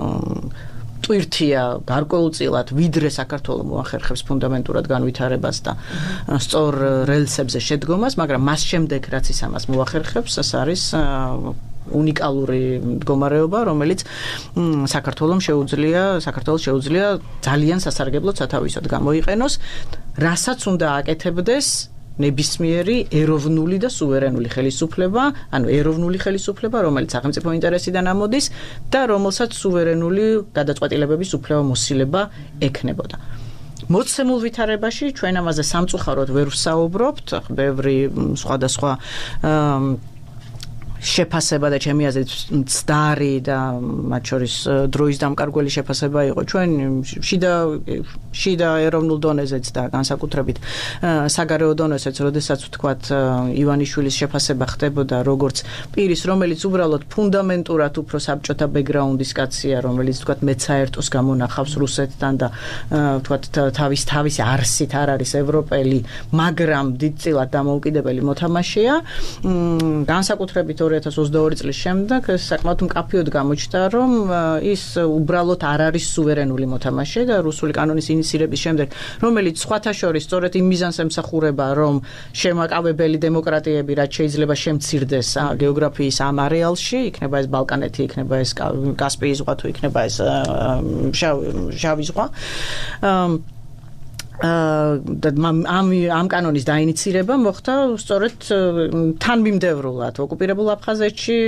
ტვირთია გარკვეულწილად ვიდრე საქართველოს მოახერხებს ფუნდამენტურად განვითარებას და სწორ რელსებზე შედგომას, მაგრამ მას შემდეგ რაც ის ამას მოახერხებს, ეს არის უნიკალური მდგომარეობა, რომელიც საქართველოს შეუძლია, საქართველოს შეუძლია ძალიან სასარგებლოდ სათავისოდ გამოიყენოს, რასაც უნდა აკეთებდეს ნებისმიერი ეროვნული და სუვერენული ხელისუფლება, ანუ ეროვნული ხელისუფლება, რომელიც სახელმწიფო ინტერესიდან ამოდის და რომელსაც სუვერენული გადაწყვეტილებების უფლება მოსილება ექნებოდა. მოცემულ ვითარებაში ჩვენ ამაზე სამწუხაროდ ვერ ვსაუბრობთ, ბევრი სხვადასხვა შეფასება და ჩემი აზრით მცდარი და მათ შორის დროის დამკარგველი შეფასება იყო ჩვენ შიდა შიდა ეროვნულ დონეზეც და განსაკუთრებით საგარეო დონეზეც, როდესაც ვთქვათ ივანიშვილის შეფასება ხდებოდა როგორც პირის, რომელიც უბრალოდ ფუნდამენტურად უფრო საბჭოთა ბექგრაუნდის კაცია, რომელიც ვთქვათ მეც საერთოს გამონახავს რუსეთთან და ვთქვათ თავის თავისი არსით არ არის ევროპელი, მაგრამ დიდწილად დამოუკიდებელი მოთამაშეა. განსაკუთრებით ორი ათას ოცდაორი წლის შემდეგ საკმაოდ მკაფიოდ გამოჩნდა, რომ ის უბრალოდ არ არის სუვერენული მოთამაშე და რუსული კანონის ინიციირების შემდეგ, რომელიც სხვათა შორის სწორედ იმ მიზანს ემსახურება, რომ შემაკავებელი დემოკრატიები რაც შეიძლება შემცირდეს გეოგრაფიის ამ არეალში, იქნება ეს ბალკანეთი, იქნება ეს კასპიის ზღვა თუ იქნება ეს შავი ზღვა. ამ ამ კანონის დაინიცირება მოხდა სწორედ თანმიმდევრულად ოკუპირებულ აფხაზეთში,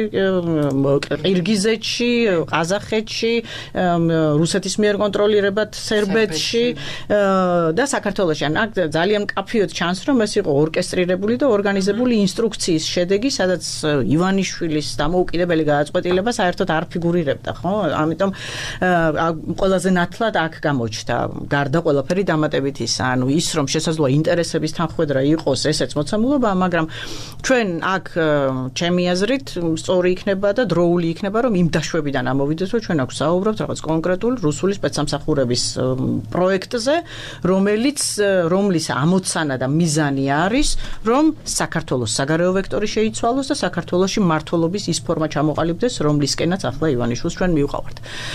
ყირგიზეთში, ყაზახეთში, რუსეთის მიერ კონტროლირებად სერბეთში და საქართველოში. ან აქ ძალიან მკაფიოდ ჩანს, რომ ეს იყო ორკესტრირებული და ორგანიზებული ინსტრუქციის შედეგი, სადაც ივანიშვილის დამოუკიდებელი გადაწყვეტილება საერთოდ არ ფიგურირებდა, ხო? ამიტომ ყველაზე ნათლად აქ გამოჩნდა გარდა ყველაფერი დამატებით ანუ ის რომ შესაძლოა ინტერესების თანხმედრა იყოს ესეც მოცემულობა, მაგრამ ჩვენ აქ ჩემი აზრით სწორი იქნება და დროული იქნება, რომ იმ დაშვებიდან ამოვიდეთ, რომ ჩვენ აქ საუბრობთ რაღაც კონკრეტულ რუსული სპეცსამსახურების პროექტზე, რომელიც რომლის ამოცანა და მიზანი არის, რომ საქართველოს საგარეო ვექტორი შეიცვალოს და საქართველოში მმართველობის ის ფორმა ჩამოყალიბდეს, რომლისკენაც ახლა ივანიშვილს ჩვენ მივყავართ.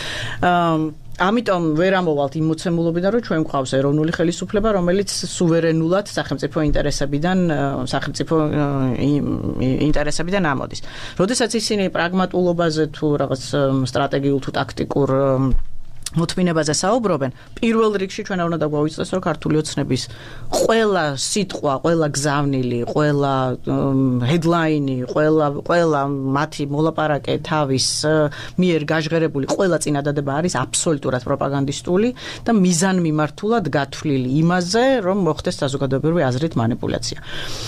ამიტომ ვერ ამოვალთ იმ მოცემულობიდან, რომ ჩვენ გვყავს ეროვნული ხელისუფლება, რომელიც სუვერენულად სახელმწიფო ინტერესებიდან სახელმწიფო ინტერესებიდან ამოდის. როდესაც ისინი პრაგმატულობაზე თუ რაღაც სტრატეგიულ თუ ტაქტიკურ მოთმინებაზე საუბრობენ, პირველ რიგში ჩვენ არ უნდა დაგვავიწყდეს, რომ ქართული ოცნების ყველა სიტყვა, ყველა გზავნილი, ყველა headline-ი, ყველა ყველა მათი მოლაპარაკე თავის მიერ გაჟღერებული ყველა წინადადება არის აბსოლუტურად პროპაგანდისტული და მიზანმიმართულად გათვლილი იმაზე, რომ მოხდეს საზოგადოებრივი აზრით манипуляცია.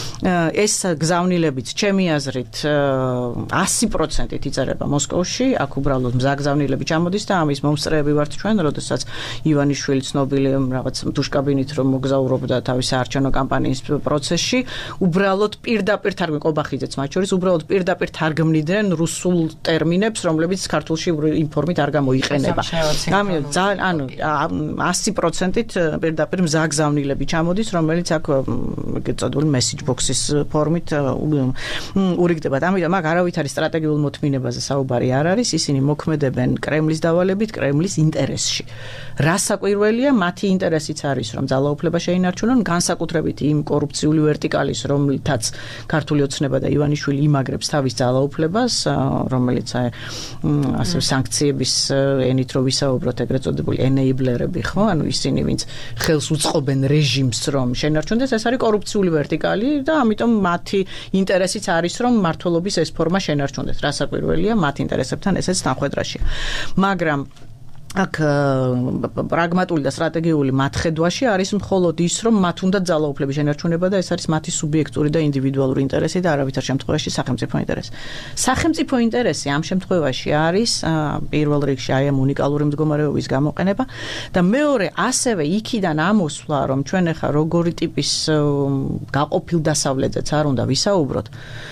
ეს გზავნილებიც ჩემი აზრით ასი პროცენტით იწერება მოსკოვში, აქ უბრალოდ მზაგზავნილები ჩამოდის და ამის მომსწრეები ვართ ჩვენ, როდესაც ივანიშვილი ცნობილი რაღაც დუშკაბინით რომ მოგზაურობდა თავის საარჩევნო კამპანიის პროცესში, უბრალოდ პირდაპირ თარგმნი ყობახიძეც მათ შორის უბრალოდ პირდაპირ თარგმნიდნენ რუსულ ტერმინებს, რომლებიც ქართულში იმ ფორმით არ გამოიყენება. ამიტომ ძალიან ანუ ასი პროცენტით პირდაპირ მზაგზავნილები ჩამოდის, რომელიც აქ გეწოდებული message box-ის ფორმით ურიგდება. ამიტომ აქ არავითარი სტრატეგიულ მოთმინებაზე საუბარი არ არის, ისინი მოქმედებენ კრემლის დავალებით, კრემლის ინტერესში. რა საკვირველია, მათი ინტერესიც არის, რომ ძალაუფლება შეინარჩუნონ, განსაკუთრებით იმ კორუფციული ვერტიკალის, რომლითაც ქართული ოცნება და ივანიშვილი იმაგრებს თავის ძალაუფლებას, რომელიც ასე სანქციების ენით რო ვისაუბროთ, ეგრეთ წოდებული enabler-ები, ხო? ანუ ისინი, ვინც ხელს უწყობენ რეჟიმს, რომ შეინარჩუნდეს, ეს არის კორუფციული ვერტიკალი და ამიტომ მათი ინტერესიც არის, რომ მმართველობის ეს ფორმა შეინარჩუნდეს. რა საკვირველია, მათ ინტერესებთან ესეც თანხმედრაშია. მაგრამ აქ პრაგმატული და სტრატეგიული მათხედვაში არის მხოლოდ ის, რომ მათ უნდა ძალაუფლების შენარჩუნება და ეს არის მათი სუბიექტური და ინდივიდუალური ინტერესი და არავითარ შემთხვევაში სახელმწიფო ინტერესი. სახელმწიფო ინტერესი ამ შემთხვევაში არის პირველ რიგში აი ამ უნიკალური მდგომარეობის გამოყენება და მეორე ასევე იქიდან ამოსვლა, რომ ჩვენ ახლა როგორი ტიპის გაყოფილ დასავლეთზეც არ უნდა ვისაუბროთ.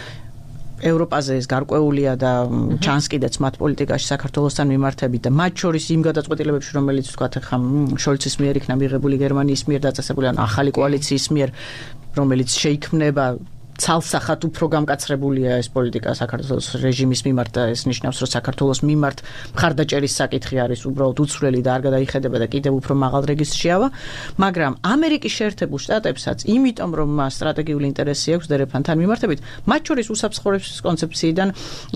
ევროპაზე ეს გარკვეულია და ჩანს კიდეც მათ პოლიტიკაში საქართველოსთან მიმართებით და მათ შორის იმ გადაწყვეტილებებში, რომელიც ვთქვათ ახლა შოლცის მიერ იქნა მიღებული გერმანიის მიერ დაწესებული ან ახალი კოალიციის მიერ, რომელიც შეიქმნება ცალსახად უფრო გამკაცრებულია ეს პოლიტიკა საქართველოს რეჟიმის მიმართ და ეს ნიშნავს, რომ საქართველოს მიმართ მხარდაჭერის საკითხი არის უბრალოდ უცვლელი და არ გადაიხედება და კიდევ უფრო მაღალ რეგისტრში ავა, მაგრამ ამერიკის შეერთებულ შტატებსაც, იმიტომ რომ მას სტრატეგიული ინტერესი აქვს დერეფანთან მიმართებით, მათ შორის უსაფრთხოების კონცეფციიდან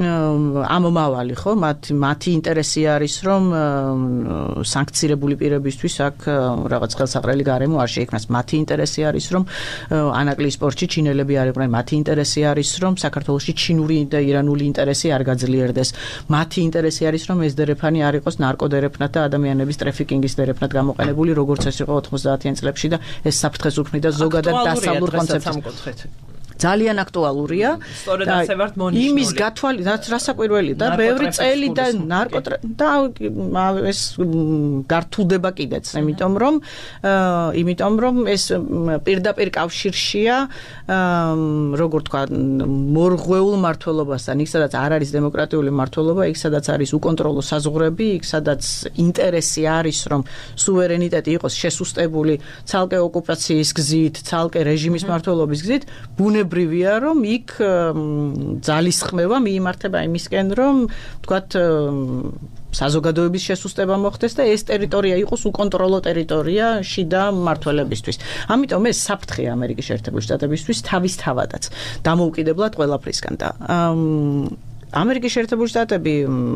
ამომავალი, ხო? მათ მათი ინტერესი არის, რომ სანქცირებული პირებისთვის აქ რაღაც ხელსაყრელი გარემო არ შეიქმნას. მათი ინტერესი არის, რომ ანაკლიის სპორტში ჩინელები არ იყვნენ მათი ინტერესი არის, რომ საქართველოში ჩინური და ირანული ინტერესი არ გაძლიერდეს. მათი ინტერესი არის, რომ ეს დერეფანი არ იყოს ნარკოდერეფნად და ადამიანების ტრაფიკინგის დერეფნად გამოყენებული, როგორც ეს იყო ოთხმოცდაათიან წლებში და ეს საფრთხეს უქმნიდა ზოგადად დასავლურ კონცეფციას. ძალიან აქტუალურია სწორედ ასე ვართ მონიშნული. იმის გათვალი რასაკვირველი და ბევრი წელი და ნარკოტრა და ეს გართულდება კიდეც, იმიტომ რომ იმიტომ რომ ეს პირდაპირ კავშირშია როგორ თქვა მორღვეულ მართლობასთან, იქ სადაც არ არის დემოკრატიული მართლობა, იქ სადაც არის უკონტროლო საზღვრები, იქ სადაც ინტერესი არის რომ სუვერენიტეტი იყოს შესუსტებული ცალკე ოკუპაციის გზით, ცალკე რეჟიმის მართლობის გზით, ბუნებრივია ბრივია რომ იქ ძალისხმევა მიიმართება იმისკენ რომ თქვათ საზოგადოების შესუსტება მოხდეს და ეს ტერიტორია იყოს უკონტროლო ტერიტორია შიდა მმართველებისთვის. ამიტომ ეს საფრთხეა ამერიკის შეერთებული შტატებისთვის თავისთავადაც დამოუკიდებლად ყველაფრისგან და ამერიკის შეერთებული შტატები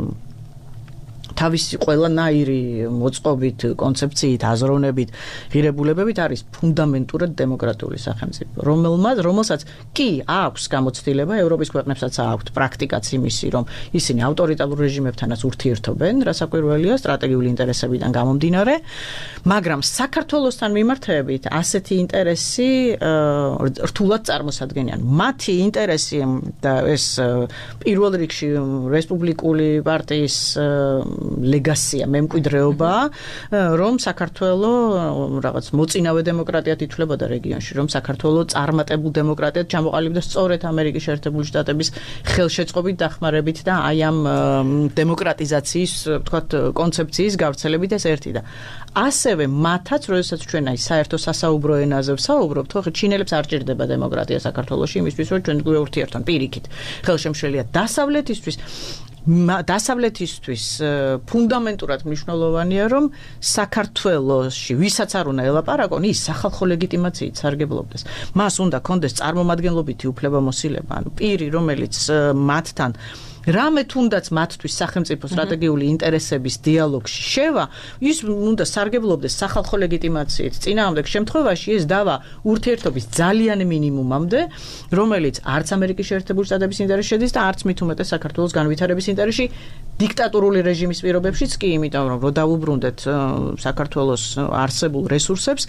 თავისი ყველანაირი მოწყობით, კონცეფციით, აზროვნებით, ღირებულებებით არის ფუნდამენტურად დემოკრატიული სახელმწიფო, რომელმაც რომელსაც კი აქვს გამოცდილება, ევროპის ქვეყნებსაც აქვს პრაქტიკაც იმისი, რომ ისინი ავტორიტარულ რეჟიმებთანაც ურთიერთობენ, რასაკვირველია, სტრატეგიული ინტერესებიდან გამომდინარე, მაგრამ საქართველოსთან მიმართებით ასეთი ინტერესი რთულად წარმოსადგენიან. მათი ინტერესი და ეს პირველ რიგში რესპუბლიკური პარტიის ლეგასია, მემკვიდრეობა, რომ საქართველოს რაღაც მოწინავე დემოკრატიად ითვლებოდა რეგიონში, რომ საქართველოს წარმატებულ დემოკრატიად ჩამოყალიბდა სწორედ ამერიკის შეერთებული შტატების ხელშეწყობით, დახმარებით და აი ამ დემოკრატიზაციის, ვთქვათ, კონცეფციის გავრცელებით ეს ერთი და ასევე მათაც, როდესაც ჩვენ აი საერთო სასაუბრო ენაზე ვსაუბრობთ, ხო, ჩინელებს არ ჭირდება დემოკრატია საქართველოში, იმისთვის რომ ჩვენ გვეურთიერთონ პირიქით. ხელშემშელია დასავლეთისთვის დასავლეთისთვის ფუნდამენტურად მნიშვნელოვანია, რომ საქართველოში ვისაც არ უნდა ელაპარაკონ, ის სახალხო ლეგიტიმაციით სარგებლობდეს. მას უნდა კონდეს წარმომადგენლობითი უფლებამოსილება, ანუ პირი, რომელიც მათთან რამე თუნდაც მათთვის სახელმწიფო სტრატეგიული ინტერესების დიალოგში შევა, ის უნდა სარგებლობდეს სახალხო ლეგიტიმაციით. წინააღმდეგ შემთხვევაში ეს დავა ურთიერთობის ძალიან მინიმუმამდე, რომელიც არც ამერიკის შეერთებული შტატების ინტერესში შედის და არც მით უმეტეს საქართველოს განვითარების ინტერესში დიქტატურული რეჟიმის პირობებშიც კი, იმიტომ რომ რო დავუბრუნდეთ საქართველოს არსებულ რესურსებს,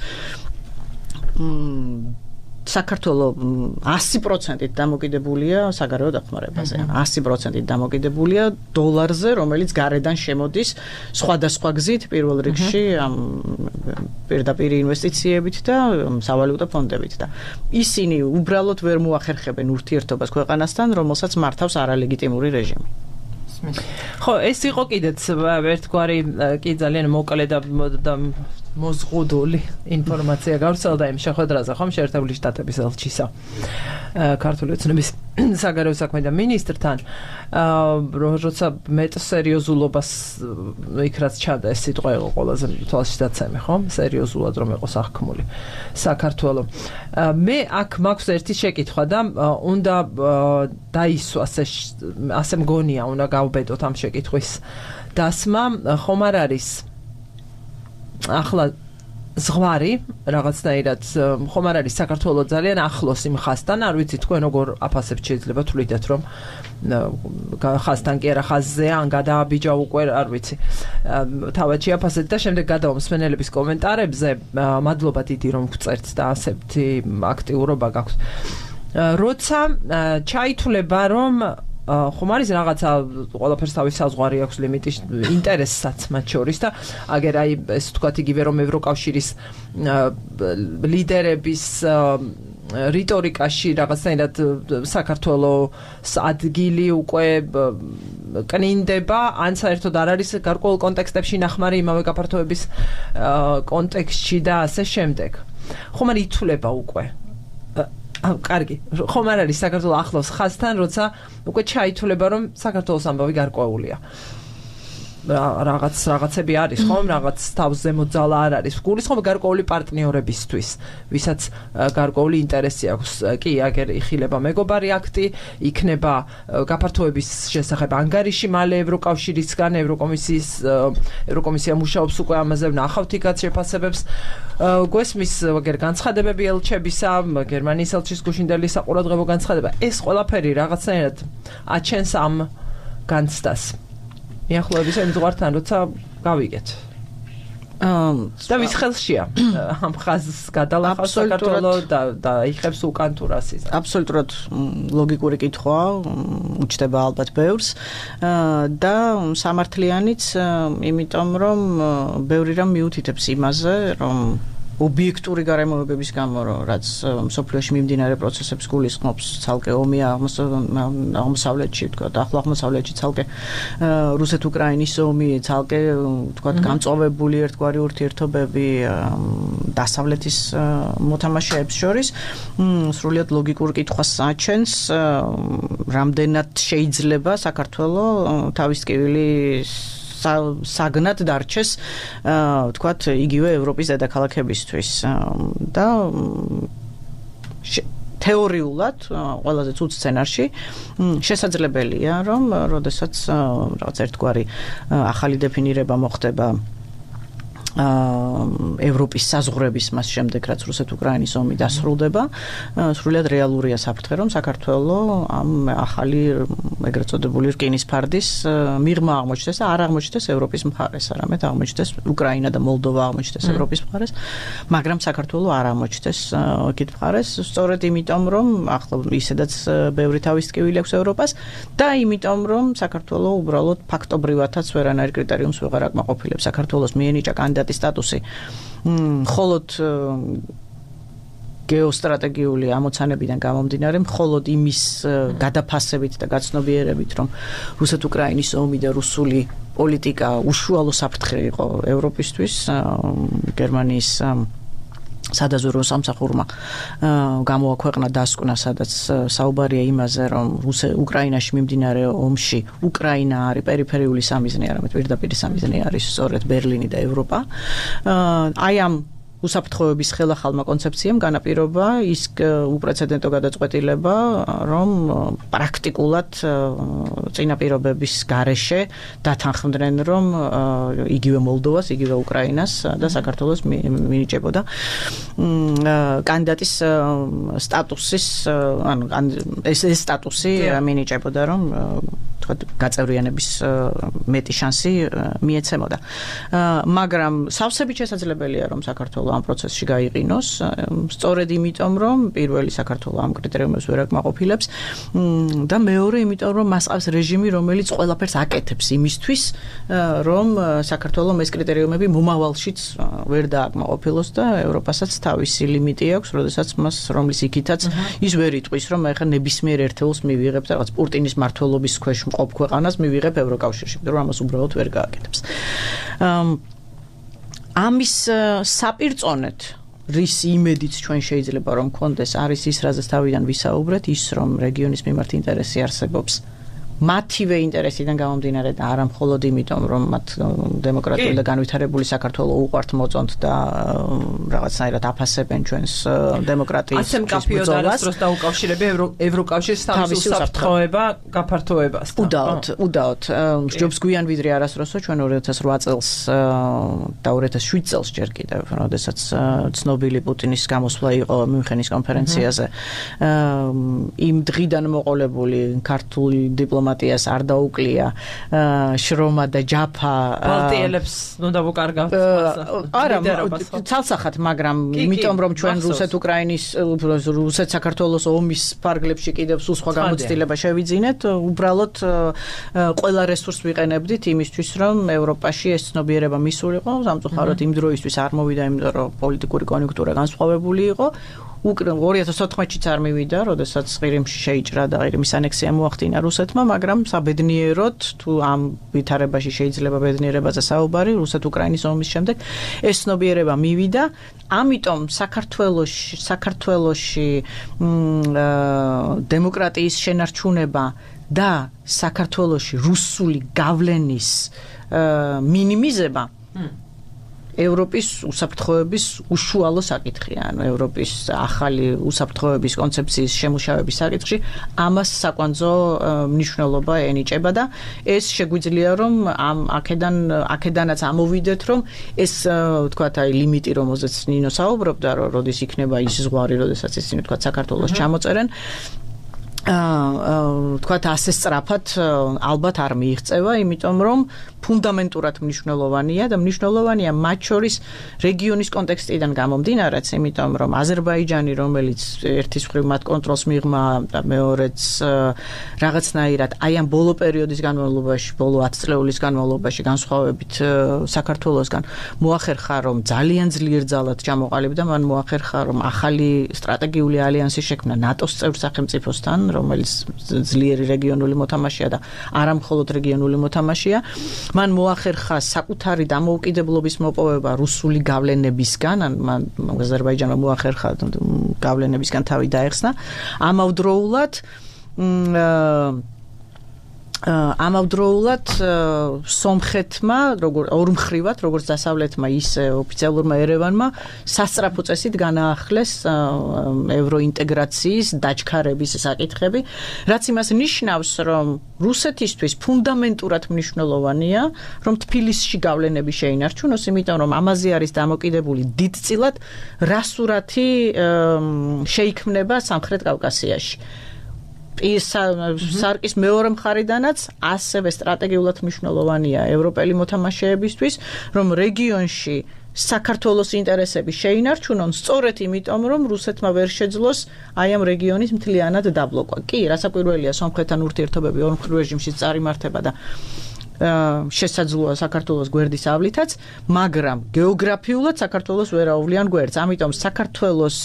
საქართველოს ასი პროცენტით დამოკიდებულია საგარეო დახმარებაზე. ასი პროცენტით დამოკიდებულია დოლარზე, რომელიც გარედან შემოდის სხვადასხვა გზით, პირველ რიგში ამ პირდაპირ ინვესტიციებით და სავალუტო ფონდებით და ისინი უბრალოდ ვერ მოახერხებენ ურთიერთობას ქვეყანასთან, რომელსაც მართავს არალეგიტიმური რეჟიმი. ხო, ეს იყო კიდეც ერთგვარი კი ძალიან მოკლე და მოზღუდული ინფორმაცია გავრცელდა იმ შეხვედრაზე, ხომ, შეერთებული შტატების ელჩისა ქართული ოცნების საგარეო საქმეთა მინისტრთან, როცა მეტ სერიოზულობას იქ რაც ჩადა, ეს სიტყვა იყო ყველაზე თვალშიდაცემი, ხომ, სერიოზულად რომ იყოს აღქმული საქართველო. მე აქ მაქვს ერთი შეკითხვა და უნდა დაისვას, ასე მგონია, უნდა გავბედოთ ამ შეკითხვის დასმა, ხომ არ არის ახლა ზღვარი რაღაცნაირად ხომ არ არის საქართველოს ძალიან ახლოს იმ ხაზთან, არ ვიცი თქვენ როგორ აფასებთ, შეიძლება თვლიდეთ რომ ხაზთან კი არა ხაზზეა, ან გადააბიჯა უკვე, არ ვიცი. თავად შეაფასეთ და შემდეგ გადავამსმენელების კომენტარებზე. მადლობა დიდი რომ გწერთ და ასეთი აქტიურობა გაქვთ. როცა ჩაითვლება რომ ხომ არის რაღაცა ყველაფერს თავის საზღვარი აქვს, ლიმიტი, ინტერესსაც მათ შორის და აგერ აი ეს თქვათ იგივე რომ ევროკავშირის ლიდერების რიტორიკაში რაღაცნაირად საქართველოს ადგილი უკვე კნინდება, ან საერთოდ არ არის გარკვეულ კონტექსტებში ნახმარი იმავე გაფართოების კონტექსტში და ასე შემდეგ. ხომ არ ითვლება უკვე კარგი, ხომ არ არის საქართველოს ახლოს ხაზთან, როცა უკვე ჩაითვლება, რომ საქართველოს ამბავი გარკვეულია. რაღაც რაღაცები არის ხომ რაღაც თავზე მოძალა არ არის გულისხმობა გარკვეული პარტნიორებისთვის ვისაც გარკვეული ინტერესი აქვს კი აგერ იხილება მეგობარი აქტი იქნება გაფართოების შესახებ ანგარიში მალე ევროკავშირისგან ევროკომისიის ევროკომისია მუშაობს უკვე ამაზე ვნახავთ იქაც შეფასებებს გვესმის აგერ განცხადებები ელჩებისა გერმანიის ელჩის გუშინდელი საყურადღებო განცხადება ეს ყველაფერი რაღაცნაირად აჩენს ამ განცდას მიახლოების ემძღვართან როცა გავიგეთ და ვის ხელშია ამ ხაზს გადალახავს საქართველო და დაიხებს უკან თუ რასიზმს აბსოლუტურად ლოგიკური კითხვაა უჩდება ალბათ ბევრს და სამართლიანიც იმიტომ რომ ბევრი რამ მიუთითებს იმაზე რომ ობიექტური გარემოებების გამო რაც მსოფლიოში მიმდინარე პროცესებს გულისხმობს ცალკე ომი აღმოსავლეთში თქვა ახლო აღმოსავლეთში ცალკე რუსეთ-უკრაინის ომი ცალკე თქვა გამწვავებული ერთგვარი ურთიერთობები დასავლეთის მოთამაშეებს შორის სრულიად ლოგიკურ კითხვას აჩენს რამდენად შეიძლება საქართველოს თავის ტკივილის საგნად დარჩეს ვთქვათ იგივე ევროპის დედაქალაქებისთვის და თეორიულად ყველაზე ცუდ სცენარში შესაძლებელია რომ როდესაც რაღაც ერთგვარი ახალი დეფინირება მოხდება ევროპის საზღვრების მას შემდეგ რაც რუსეთ-უკრაინის ომი დასრულდება სრულიად რეალურია საფრთხე რომ საქართველოს ამ ახალი ეგრეთ წოდებული რკინის ფარდის მიღმა აღმოჩნდეს და არ აღმოჩნდეს ევროპის მხარეს არამედ აღმოჩნდეს უკრაინა და მოლდოვა აღმოჩნდეს ევროპის მხარეს მაგრამ საქართველოს არ აღმოჩნდეს იქით მხარეს სწორედ იმიტომ რომ ახლა ისედაც ბევრი თავის ტკივილი აქვს ევროპას და იმიტომ რომ საქართველოს უბრალოდ ფაქტობრივადაც ვერანაირ კრიტერიუმს ვეღარ აკმაყოფილებს საქართველოს მიენიჭა კანდიდატის სტატუსი მხოლოდ გეოსტრატეგიული ამოცანებიდან გამომდინარე მხოლოდ იმის გადაფასებით და გაცნობიერებით რომ რუსეთ-უკრაინის ომი და რუსული პოლიტიკა უშუალო საფრთხე იყო ევროპისთვის გერმანიის სადაზვერვო სამსახურმა გამოაქვეყნა დასკვნა სადაც საუბარია იმაზე რომ უკრაინაში მიმდინარე ომში უკრაინა არის პერიფერიული სამიზნე არამედ პირდაპირ სამიზნე არის სწორედ ბერლინი და ევროპა აი ამ უსაფრთხოების ხელახალმა კონცეფციამ განაპირობა ის უპრეცედენტო გადაწყვეტილება რომ პრაქტიკულად წინაპირობების გარეშე დათანხმდნენ რომ იგივე მოლდოვას იგივე უკრაინას და საქართველოს მინიჭებოდა კანდიდატის სტატუსის ანუ ეს სტატუსი მინიჭებოდა რომ თქვა გაწევრიანების მეტი შანსი მიეცემოდა მაგრამ სავსებით შესაძლებელია რომ საქართველოს ამ პროცესში გაიყინოს სწორედ იმიტომ რომ პირველი საქართველოს ამ კრიტერიუმებს ვერ აკმაყოფილებს და მეორე იმიტომ რომ მას ყავს რეჟიმი რომელიც ყველაფერს აკეთებს იმისთვის რომ საქართველოს ეს კრიტერიუმები მომავალშიც ვერ დააკმაყოფილოს და ევროპასაც თავისი ლიმიტი აქვს როდესაც მას რომლის იქითაც ის ვერ იტყვის რომ ეხლა ნებისმიერ ერთეულს მივიღებ და რაღაც პუტინის მართლობის ქვეშ მყოფ ქვეყანას მივიღებ ევროკავშირში მაგრამ ამას უბრალოდ ვერ გააკეთებს ამის საპირწონეთ რის იმედიც ჩვენ შეიძლება რომ გქონდეს არის ის რაზეც თავიდან ვისაუბრეთ ის რომ რეგიონის მიმართ ინტერესი არსებობს მათივე ინტერესიდან გამომდინარე და არა მხოლოდ იმიტომ რომ მათ დემოკრატიული და განვითარებული საქართველოს უყვართ მოწონთ და რაღაცნაირად აფასებენ ჩვენს დემოკრატიის ასე მკაფიოდ არასდროს დაუკავშირები ევროკავშირის თავის უსაფრთხოება გაფართოებას უდაოდ უდაოდ ჯობს გვიან ვიდრე არასდროსო ჩვენ ორი ათას ოთხ წელს და ორი ათას შვიდ წელს ჯერ კიდევ როდესაც ცნობილი პუტინის გამოსვლა იყო მიუნხენის კონფერენციაზე იმ დღიდან მოყოლებული ქართული დიპლომატიას არ დაუკლია შრომა და ჯაფა ბალტიელებს უნდა ვუკარგავთ არა ცალსახად მაგრამ იმიტომ რომ ჩვენ რუსეთ-უკრაინის რუსეთ-საქართველოს ომის ფარგლებში კიდევ სულ სხვა გამოცდილება შევიძინეთ უბრალოდ ყველა რესურს ვიყენებდით იმისთვის რომ ევროპაში ეს ცნობიერება მისულიყო სამწუხაროდ იმ დროისთვის არ მოვიდა იმიტომ რომ პოლიტიკური კონიუნქტურა განსხვავებული იყო ორი ათას ოთხმეტშიც არ მივიდა, როდესაც ყირიმში შეიჭრა და ყირიმის ანექსია მოახდინა რუსეთმა, მაგრამ საბედნიეროდ თუ ამ ვითარებაში შეიძლება ბედნიერებაზე საუბარი რუსეთ-უკრაინის ომის შემდეგ ეს ცნობიერება მივიდა, ამიტომ საქართველოში საქართველოში დემოკრატიის შენარჩუნება და საქართველოში რუსული გავლენის მინიმიზება ევროპის უსაფრთხოების უშუალო საკითხია, ანუ ევროპის ახალი უსაფრთხოების კონცეფციის შემუშავების საკითხში ამას საკვანძო მნიშვნელობა ენიჭება და ეს შეგვიძლია რომ ამ აქედან აქედანაც ამოვიდეთ რომ ეს თქვათ აი ლიმიტი რომელზეც ნინო საუბრობდა რომ როდის იქნება ის ზღვარი, როდესაც ისინი თქვათ საქართველოს ჩამოწერენ აა თქვათ ასე სწრაფად ალბათ არ მიიღწევა, იმიტომ რომ ფუნდამენტურად მნიშვნელოვანია და მნიშვნელოვანია მათ შორის რეგიონის კონტექსტიდან გამომდინარეც, იმიტომ რომ აზერბაიჯანი, რომელიც ერთის მხრივ მათ კონტროლს მიღმა და მეორეც რაღაცნაირად აი ამ ბოლო პერიოდის განმავლობაში, ბოლო ათი წლეულის განმავლობაში განსხვავებით საქართველოსგან მოახერხა რომ ძალიან ძლიერ ძალად ჩამოყალიბდა, მან მოახერხა რომ ახალი სტრატეგიული ალიანსი შექმნა ნატოს წევრ სახელმწიფოსთან, რომელიც ძლიერი რეგიონული მოთამაშეა და არა მხოლოდ რეგიონული მოთამაშეა. მან მოახერხა საკუთარი დამოუკიდებლობის მოპოვება რუსული გავლენებისგან, მან აზერბაიჯანმა მოახერხა გავლენებისგან თავი დაეხსნა. ამავდროულად ამავდროულად სომხეთმა, როგორ ორმხრივად, როგორც დასავლეთმა, ისე ოფიციალურმა ერევანმა სასწრაფო წესით განაახლეს ევროინტეგრაციის დაჩქარების საკითხები, რაც იმას ნიშნავს, რომ რუსეთისთვის ფუნდამენტურად მნიშვნელოვანია, რომ თბილისში გავლენები შეინარჩუნოს, იმიტომ რომ ამაზე არის დამოკიდებული დიდწილად რასურათი შეიქმნება სამხრეთ კავკასიაში. სარკის მეორე მხარიდანაც ასევე სტრატეგიულად მნიშვნელოვანია ევროპელი მოთამაშეებისთვის, რომ რეგიონში საქართველოს ინტერესები შეინარჩუნონ, სწორედ იმიტომ, რომ რუსეთმა ვერ შეძლოს აი ამ რეგიონის მთლიანად დაბლოკვა. კი, რასაკვირველია, სომხეთთან ურთიერთობები ორმხრივ რეჟიმში წარიმართება და შესაძლოა საქართველოს გვერდის ავლითაც, მაგრამ გეოგრაფიულად საქართველოს ვერ აუვლიან გვერდს. ამიტომ საქართველოს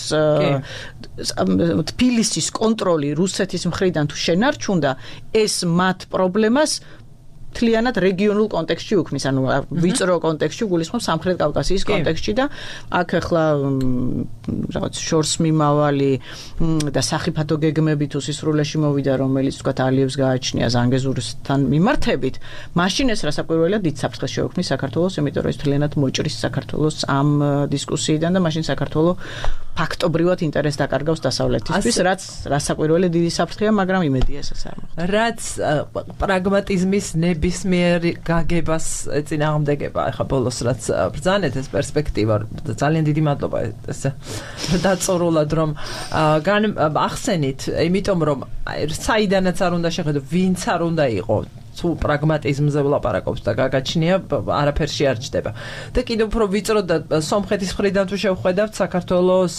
თბილისის კონტროლი რუსეთის მხრიდან თუ შენარჩუნდა, ეს მათ პრობლემას მთლიანად რეგიონულ კონტექსტში უქმნის, ანუ ვიწრო კონტექსტში, გულისხმობს სამხრეთ კავკასიის კონტექსტში და აქ ახლა რაღაც შორს მიმავალი და სახიფათო გეგმები თუ სისრულეში მოვიდა, რომელიც თქვათ ალიევს გააჩნია ზანგეზურისთან მიმართებით, მაშინ ეს რასაკვირველია დიდ საფრთხეს შეუქმნის საქართველოს, იმიტომ რომ ეს მთლიანად მოჭრის საქართველოს ამ დისკუსიიდან და მაშინ საქართველო ფაქტობრივად ინტერესს დაკარგავს დასავლეთისთვის, რაც რასაკვირველი დიდი საფრთხეა, მაგრამ იმედია ეს არ მოხდება. რაც პრაგმატიზმის ნებისმიერი გაგებას წინააღმდეგება, ახლა ბოლოს რაც ბრძანეთ ეს პერსპექტივა, ძალიან დიდი მადლობა ეს დაწორულად რომ ახსენით, იმიტომ რომ საიდანაც არ უნდა შეხედო, ვინც არ უნდა იყო თუ პრაგმატიზმზე ვლაპარაკობს და გაგაჩნია, არაფერში არ ჯდება. და კიდევ უფრო ვიწრო და სომხეთის მხრიდან თუ შევხედავთ საქართველოს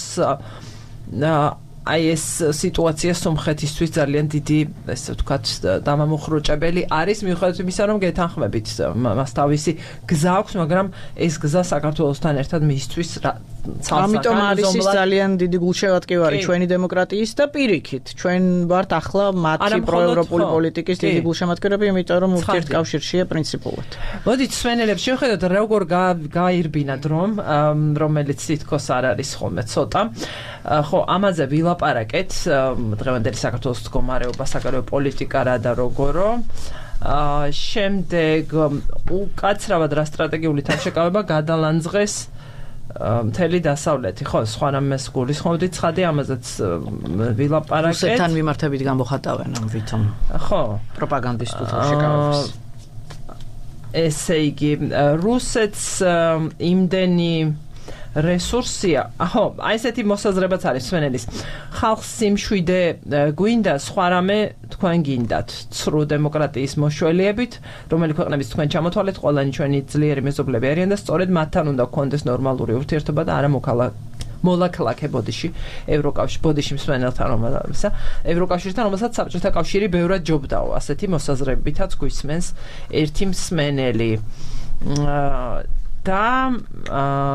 აი ეს სიტუაცია სომხეთისთვის ძალიან დიდი, ესე ვთქვათ, დამამოხრუჭებელი არის, მიუხედავად იმისა, რომ გეთანხმებით მას თავისი გზა აქვს, მაგრამ ეს გზა საქართველოსთან ერთად მისთვის ამიტომ არის ის ძალიან დიდი გულშევატკივარი ჩვენი დემოკრატიის და პირიქით. ჩვენ ვართ ახლა მათი პროევროპული პოლიტიკის დიდი გულშემატკივრები, იმიტომ რომ ურთიერთკავშირშია პრინციპულად. მოდით სვენელებს შევხედოთ, როგორ გაირბინა დრომ, რომელიც თითქოს არ არის ხოლმე ცოტა. ხო, ამაზე ვილაპარაკეთ, დღევანდელი საქართველოს მდგომარეობა, საგარეო პოლიტიკა რა და როგორო. შემდეგ უკაცრავად რა სტრატეგიული თავშეკავება გადალანძღეს მთელი დასავლეთი, ხო, სხვა რამეს გულისხმობდით, ცხადი ამაზეც ვილაპარაკეთ. რუსეთთან მიმართებით გამოხატავენ ამ ვითომ. ხო, პროპაგანდისტულ თავშეკავებას. ესე იგი, რუსეთს იმდენი რესურსია, ხო, აი ესეთი მოსაზრებაც არის სვენელის. ხალხს სიმშვიდე გვინდა, სხვა რამე თქვენ გინდათ, ცრუ დემოკრატიის მოშველიებით, რომელი ქვეყნების თქვენ ჩამოთვალეთ, ყველანი ჩვენი ძლიერი მეზობლები არიან და სწორედ მათთან უნდა გქონდეს ნორმალური ურთიერთობა და არა მოლაქლაკე ბოდიში, ევროკავშირი ბოდიში მსმენელთან, რომელსა ევროკავშირთან, რომელსაც საბჭოთა კავშირი ბევრად ჯობდაო, ასეთი მოსაზრებითაც გვისმენს ერთი მსმენელი. და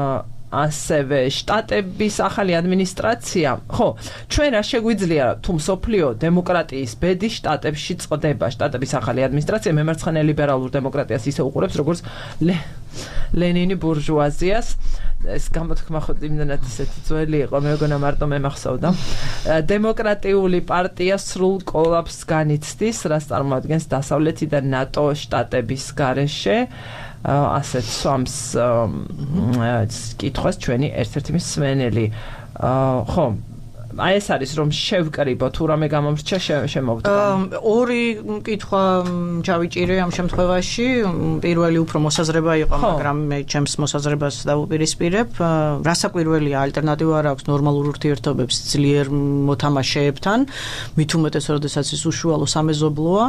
ასევე შტატების ახალი ადმინისტრაცია. ხო, ჩვენ რა შეგვიძლია თუ მსოფლიო დემოკრატიის ბედი შტატებში წდება, შტატების ახალი ადმინისტრაცია მემარცხენე ლიბერალურ დემოკრატიას ისე უყურებს, როგორც ლენინი ბურჟუაზიას. ეს გამოთქმა ხო იმდანაც ისეთი ძველი იყო, მე მგონა მარტო მე მახსოვდა. დემოკრატიული პარტია სრულ კოლაფსს განიცდის, რაც წარმოადგენს დასავლეთი და ნატო შტატების გარეშე. ასეთ სვამს კითხვას ჩვენი ერთ-ერთი მსმენელი. ხო, აი ეს არის რომ შევკრიბო თუ რამე გამომრჩა შემოვდგა. ორი კითხვა ჩავიჭირე ამ შემთხვევაში. პირველი უფრო მოსაზრება იყო, მაგრამ მე ჩემს მოსაზრებას დავუპირისპირებ. რასაკვირველია, ალტერნატივა არ აქვს ნორმალურ ურთიერთობებს ძლიერ მოთამაშეებთან, მით უმეტეს როდესაც ის უშუალო სამეზობლოა.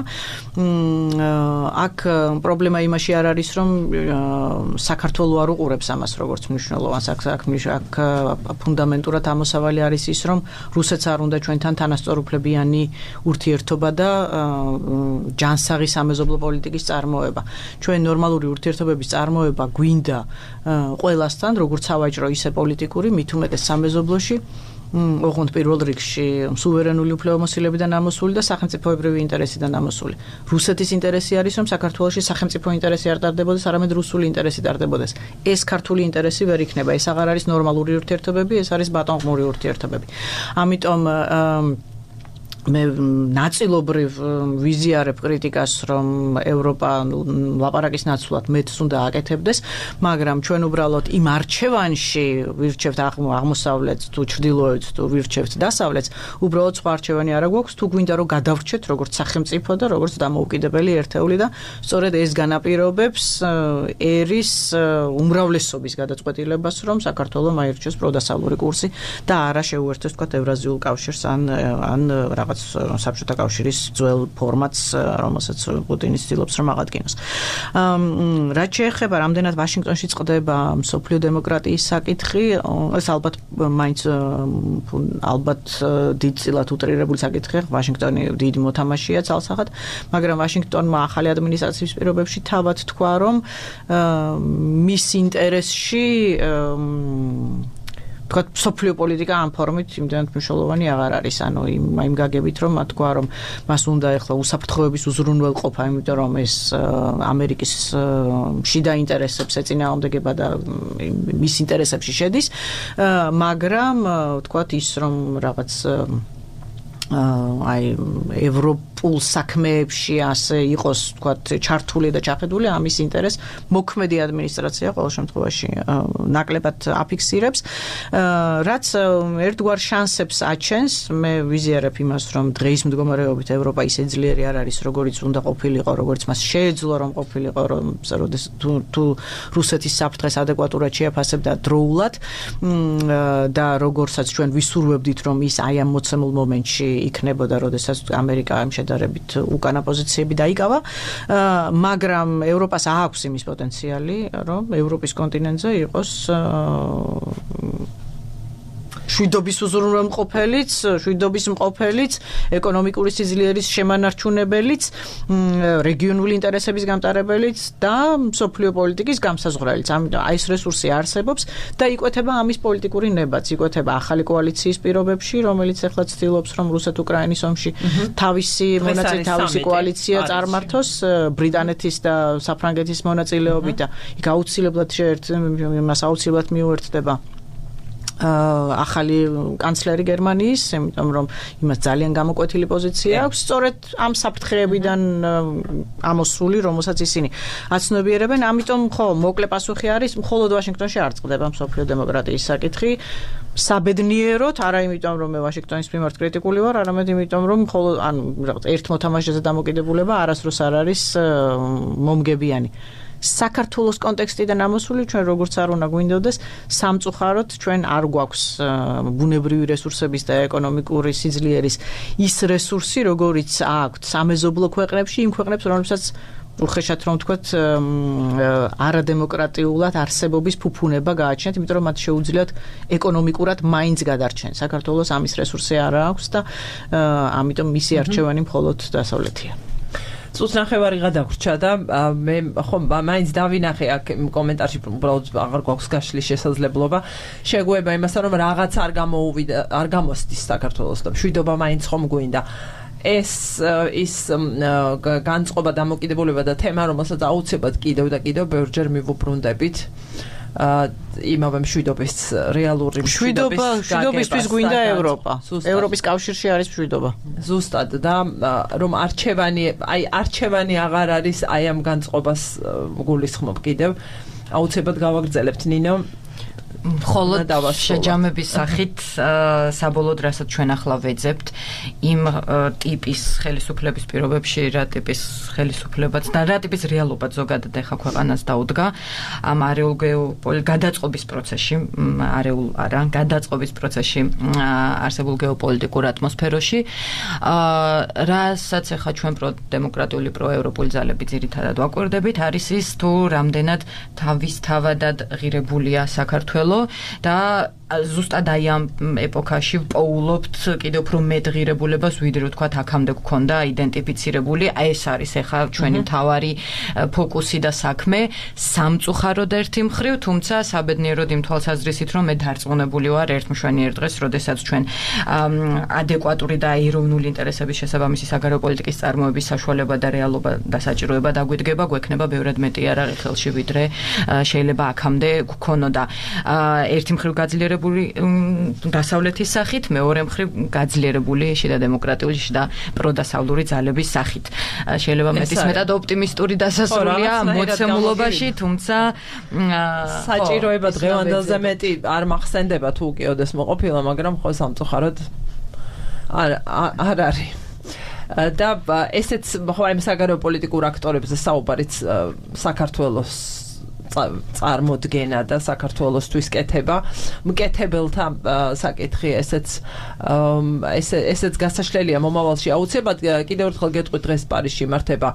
აქ პრობლემა იმაში არ არის, რომ საქართველო არ უყურებს ამას როგორც მნიშვნელოვანს. აქ აქ ფუნდამენტურად ამოსავალი არის ის, რომ რუსეთს არ უნდა ჩვენთან თანასწორუფლებიანი ურთიერთობა და ჯანსაღი სამეზობლო პოლიტიკის წარმოება. ჩვენ ნორმალური ურთიერთობების წარმოება გვინდა ყველასთან, როგორც სავაჭრო, ისე პოლიტიკური, მით უმეტეს სამეზობლოში. ოღონდ პირველ რიგში სუვერენული უფლებამოსილებიდან ამოსული და სახელმწიფოებრივი ინტერესიდან ამოსული. რუსეთის ინტერესი არის, რომ საქართველოში სახელმწიფო ინტერესი არ ტარდებოდეს, არამედ რუსული ინტერესი ტარდებოდეს. ეს ქართული ინტერესი ვერ იქნება. ეს აღარ არის ნორმალური ურთიერთობები, ეს არის ბატონყმური ურთიერთობები. ამიტომ მე ნაწილობრივ ვიზიარებ კრიტიკას, რომ ევროპა ლაპარაკის ნაცვლად მეტს უნდა აკეთებდეს, მაგრამ ჩვენ უბრალოდ იმ არჩევანში ვირჩევთ აღმოსავლეთს თუ ჩრდილოეთს თუ ვირჩევთ დასავლეთს, უბრალოდ სხვა არჩევანი არ გვაქვს, თუ გვინდა რომ გადავრჩეთ როგორც სახელმწიფო და როგორც დამოუკიდებელი ერთეული და სწორედ ეს განაპირობებს ერის უმრავლესობის გადაწყვეტილებას, რომ საქართველოს აირჩიოს პროდასავლური კურსი და არა შეუერთოს თქვა ევრაზიულ კავშირს ან ან რაღაც საბჭოთა კავშირის ძველ ფორმატს, რომელსაც პუტინი ცდილობს რომ აღადგინოს. რაც შეეხება რამდენად ვაშინგტონში წყდება მსოფლიო დემოკრატიის საკითხი, ეს ალბათ მაინც ალბათ დიდწილად უტრირებული საკითხია, ვაშინგტონი დიდი მოთამაშეა ძალსახად, მაგრამ ვაშინგტონმა ახალი ადმინისტრაციის პირობებში თავად თქვა, რომ მის ინტერესში თქვა სოფლიო პოლიტიკა ამ ფორმით იმდენად მნიშვნელოვანი აღარ არის, ანუ იმ გაგებით რომ თქვა რომ მას უნდა ეხლა უსაფრთხოების უზრუნველყოფა, იმიტომ რომ ეს ამერიკის შიდა ინტერესებს ეწინააღმდეგება და მის ინტერესებში შედის, მაგრამ თქვა ის რომ რაღაც აი ევროპულ საქმეებში ასე იყოს თქვათ ჩართული და ჩახედული ამის ინტერეს მოქმედი ადმინისტრაცია ყოველ შემთხვევაში ნაკლებად აფიქსირებს, რაც ერთგვარ შანსებს აჩენს. მე ვიზიარებ იმას, რომ დღეის მდგომარეობით ევროპა ისე ძლიერი არ არის, როგორიც უნდა ყოფილიყო, როგორც მას შეეძლო რომ ყოფილიყო, რომ თუ რუსეთის საფრთხეს ადეკვატურად შეაფასებდა დროულად და როგორცაც ჩვენ ვისურვებდით, რომ ის აი ამ მოცემულ მომენტში იქნებოდა, როდესაც ამერიკა ამ შედარებით უკანა პოზიციები დაიკავა, მაგრამ ევროპას აქვს იმის პოტენციალი, რომ ევროპის კონტინენტზე იყოს შვიდობის უზრუნველყოფელიც, შვიდობის მყოფელიც, ეკონომიკური სიძლიერის შემანარჩუნებელიც, რეგიონული ინტერესების გამტარებელიც და მსოფლიო პოლიტიკის გამსაზღვრელიც. ამიტომ აი ეს რესურსი არსებობს და იკვეთება ამის პოლიტიკური ნებაც, იკვეთება ახალი კოალიციის პირობებში, რომელიც ახლა ცდილობს, რომ რუსეთ-უკრაინის ომში თავისი მონაწილე თავისი კოალიცია წარმართოს ბრიტანეთის და საფრანგეთის მონაწილეობით და იქ აუცილებლად შეერთ მას აუცილებლად მიუერთდება ახალი კანცლერი გერმანიის, იმიტომ რომ იმას ძალიან გამოკვეთილი პოზიცია აქვს, სწორედ ამ საფრთხეებიდან ამოსული, რომელსაც ისინი აცნობიერებენ. ამიტომ ხო, მოკლე პასუხი არის, მხოლოდ ვაშინგტონში არ წყდება მსოფლიო დემოკრატიის საკითხი. საბედნიეროდ, არა იმიტომ, რომ მე ვაშინგტონის მიმართ კრიტიკული ვარ, არამედ იმიტომ, რომ მხოლოდ ანუ რაღაც ერთ მოთამაშეზე დამოკიდებულება არასდროს არ არის მომგებიანი. საქართველოს კონტექსტიდან ამოსული ჩვენ როგორც არ უნდა გვინდოდეს, სამწუხაროდ ჩვენ არ გვაქვს ბუნებრივი რესურსების და ეკონომიკური სიძლიერის ის რესურსი, როგორიც აქვთ სამეზობლო ქვეყნებში, იმ ქვეყნებს, რომლებსაც უხეშად რომ თქვათ არადემოკრატიულად არსებობის ფუფუნება გააჩნიათ, იმიტომ რომ მათ შეუძლიათ ეკონომიკურად მაინც გადარჩენ. საქართველოს ამის რესურსი არ აქვს და ამიტომ მისი არჩევანი მხოლოდ დასავლეთია. წუთს ნახევარი გადაგვრჩა და მე ხომ მაინც დავინახე აქ კომენტარში უბრალოდ აღარ გვაქვს გაშლის შესაძლებლობა შეგვება იმასთან რომ რაღაც არ გამოუვიდა არ გამოსდის საქართველოს და მშვიდობა მაინც ხომ გვინდა ეს ის განწყობა დამოკიდებულება და თემა რომელსაც აუცილებლად კიდევ და კიდევ ბევრჯერ მივუბრუნდებით იმავე მშვიდობის რეალური მშვიდობის მშვიდობისთვის გვინდა ევროპა ევროპის კავშირში არის მშვიდობა ზუსტად და რომ არჩევანი აი არჩევანი აღარ არის აი ამ განწყობას გულისხმობ კიდევ აუცილებლად გავაგრძელებთ ნინო მხოლოდ შეჯამების სახით საბოლოოდ რასაც ჩვენ ახლა ვეძებთ იმ ტიპის ხელისუფლების პირობებში რა ტიპის ხელისუფლებაც და რა ტიპის რეალობაც ზოგადად ეხა ქვეყანას დაუდგა ამ არეულ გადაწყობის პროცესში არეულ არა გადაწყობის პროცესში არსებულ გეოპოლიტიკურ ატმოსფეროში რასაც ეხა ჩვენ პროდემოკრატიული პროევროპული ძალები ძირითადად ვაკვირდებით არის ის თუ რამდენად თავისთავადად ღირებულია საქართველო და ზუსტად აი ამ ეპოქაში პოულობთ კიდევ უფრო მეტ ღირებულებას ვიდრე ვთქვათ აქამდე გქონდა იდენტიფიცირებული აი ეს არის ახლა ჩვენი მთავარი ფოკუსი და საქმე სამწუხაროდ ერთი მხრივ თუმცა საბედნიეროდ იმ თვალსაზრისით რომ მე დარწმუნებული ვარ ერთ მშვენიერ დღეს როდესაც ჩვენ ადეკვატური და ეროვნული ინტერესების შესაბამისი საგარეო პოლიტიკის წარმოების საშუალება და რეალობა და საჭიროება დაგვიდგება გვექნება ბევრად მეტი არა ხელში ვიდრე შეიძლება აქამდე გქონოდა ერთი მხრივ გაძლიერებული დასავლეთის სახით, მეორე მხრივ გაძლიერებული შიდა დემოკრატიული შიდა პროდასავლური ძალების სახით. შეიძლება მეტისმეტად ოპტიმისტური დასასრულია მოცემულობაში, თუმცა საჭიროება დღევანდელზე მეტი არ მახსენდება თუ უკიოდეს მოყოფილა, მაგრამ ხო სამწუხაროდ არ არ არის. და ესეც ხო აი საგარეო პოლიტიკურ აქტორებზე საუბარიც საქართველოს წარმოდგენა და საქართველოსთვის კეთება მკეთებელთა საკითხი ესეც ესეც გასაშლელია მომავალში აუცილებლად კიდევ ერთხელ გეტყვით დღეს პარიზში იმართება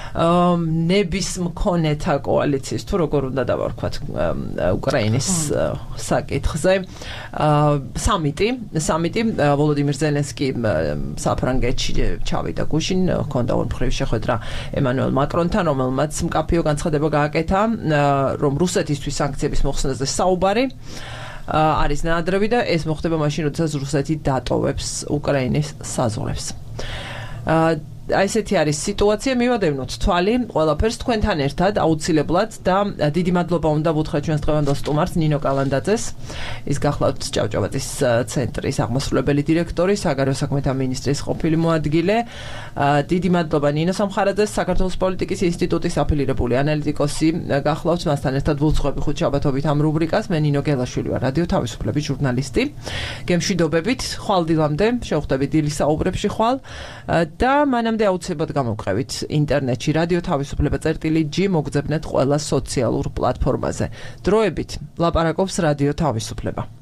ნების მქონეთა კოალიციის თუ როგორ უნდა დავარქვათ უკრაინის საკითხზე სამიტი სამიტი ვოლოდიმირ ზელენსკი საფრანგეთში ჩავიდა გუშინ ჰქონდა ორმხრივი შეხვედრა ემანუელ მაკრონთან რომელმაც მკაფიო განცხადება გააკეთა რომ რუსეთისთვის სანქციების მოხსნაზე საუბარი არის ნაადრევი და ეს მოხდება მაშინ როდესაც რუსეთი დატოვებს უკრაინის საზღვრებს აი ესეთი არის სიტუაცია მივადევნოთ თვალი ყველაფერს თქვენთან ერთად აუცილებლად და დიდი მადლობა უნდა ვუთხრათ ჩვენს დღევანდელ სტუმარს ნინო კალანდაძეს ის გახლავთ ჭავჭავაძის ცენტრის აღმასრულებელი დირექტორი საგარეო საქმეთა მინისტრის ყოფილი მოადგილე დიდი მადლობა ნინო სამხარაძეს საქართველოს პოლიტიკის ინსტიტუტის აფილირებული ანალიტიკოსი გახლავთ მასთან ერთად ვუძღვები ხუთ შაბათობით ამ რუბრიკას მე ნინო გელაშვილი ვარ რადიო თავისუფლების ჟურნალისტი გემშვიდობებით ხვალ დილამდე შევხვდებით დილის საუბრებში ხვალ და მანამდე აუცილებლად გამოვყევით ინტერნეტში რადიო თავისუფლება წერტილი ჯი მოგძებნეთ ყველა სოციალურ პლატფორმაზე დროებით ლაპარაკობს რადიო თავისუფლება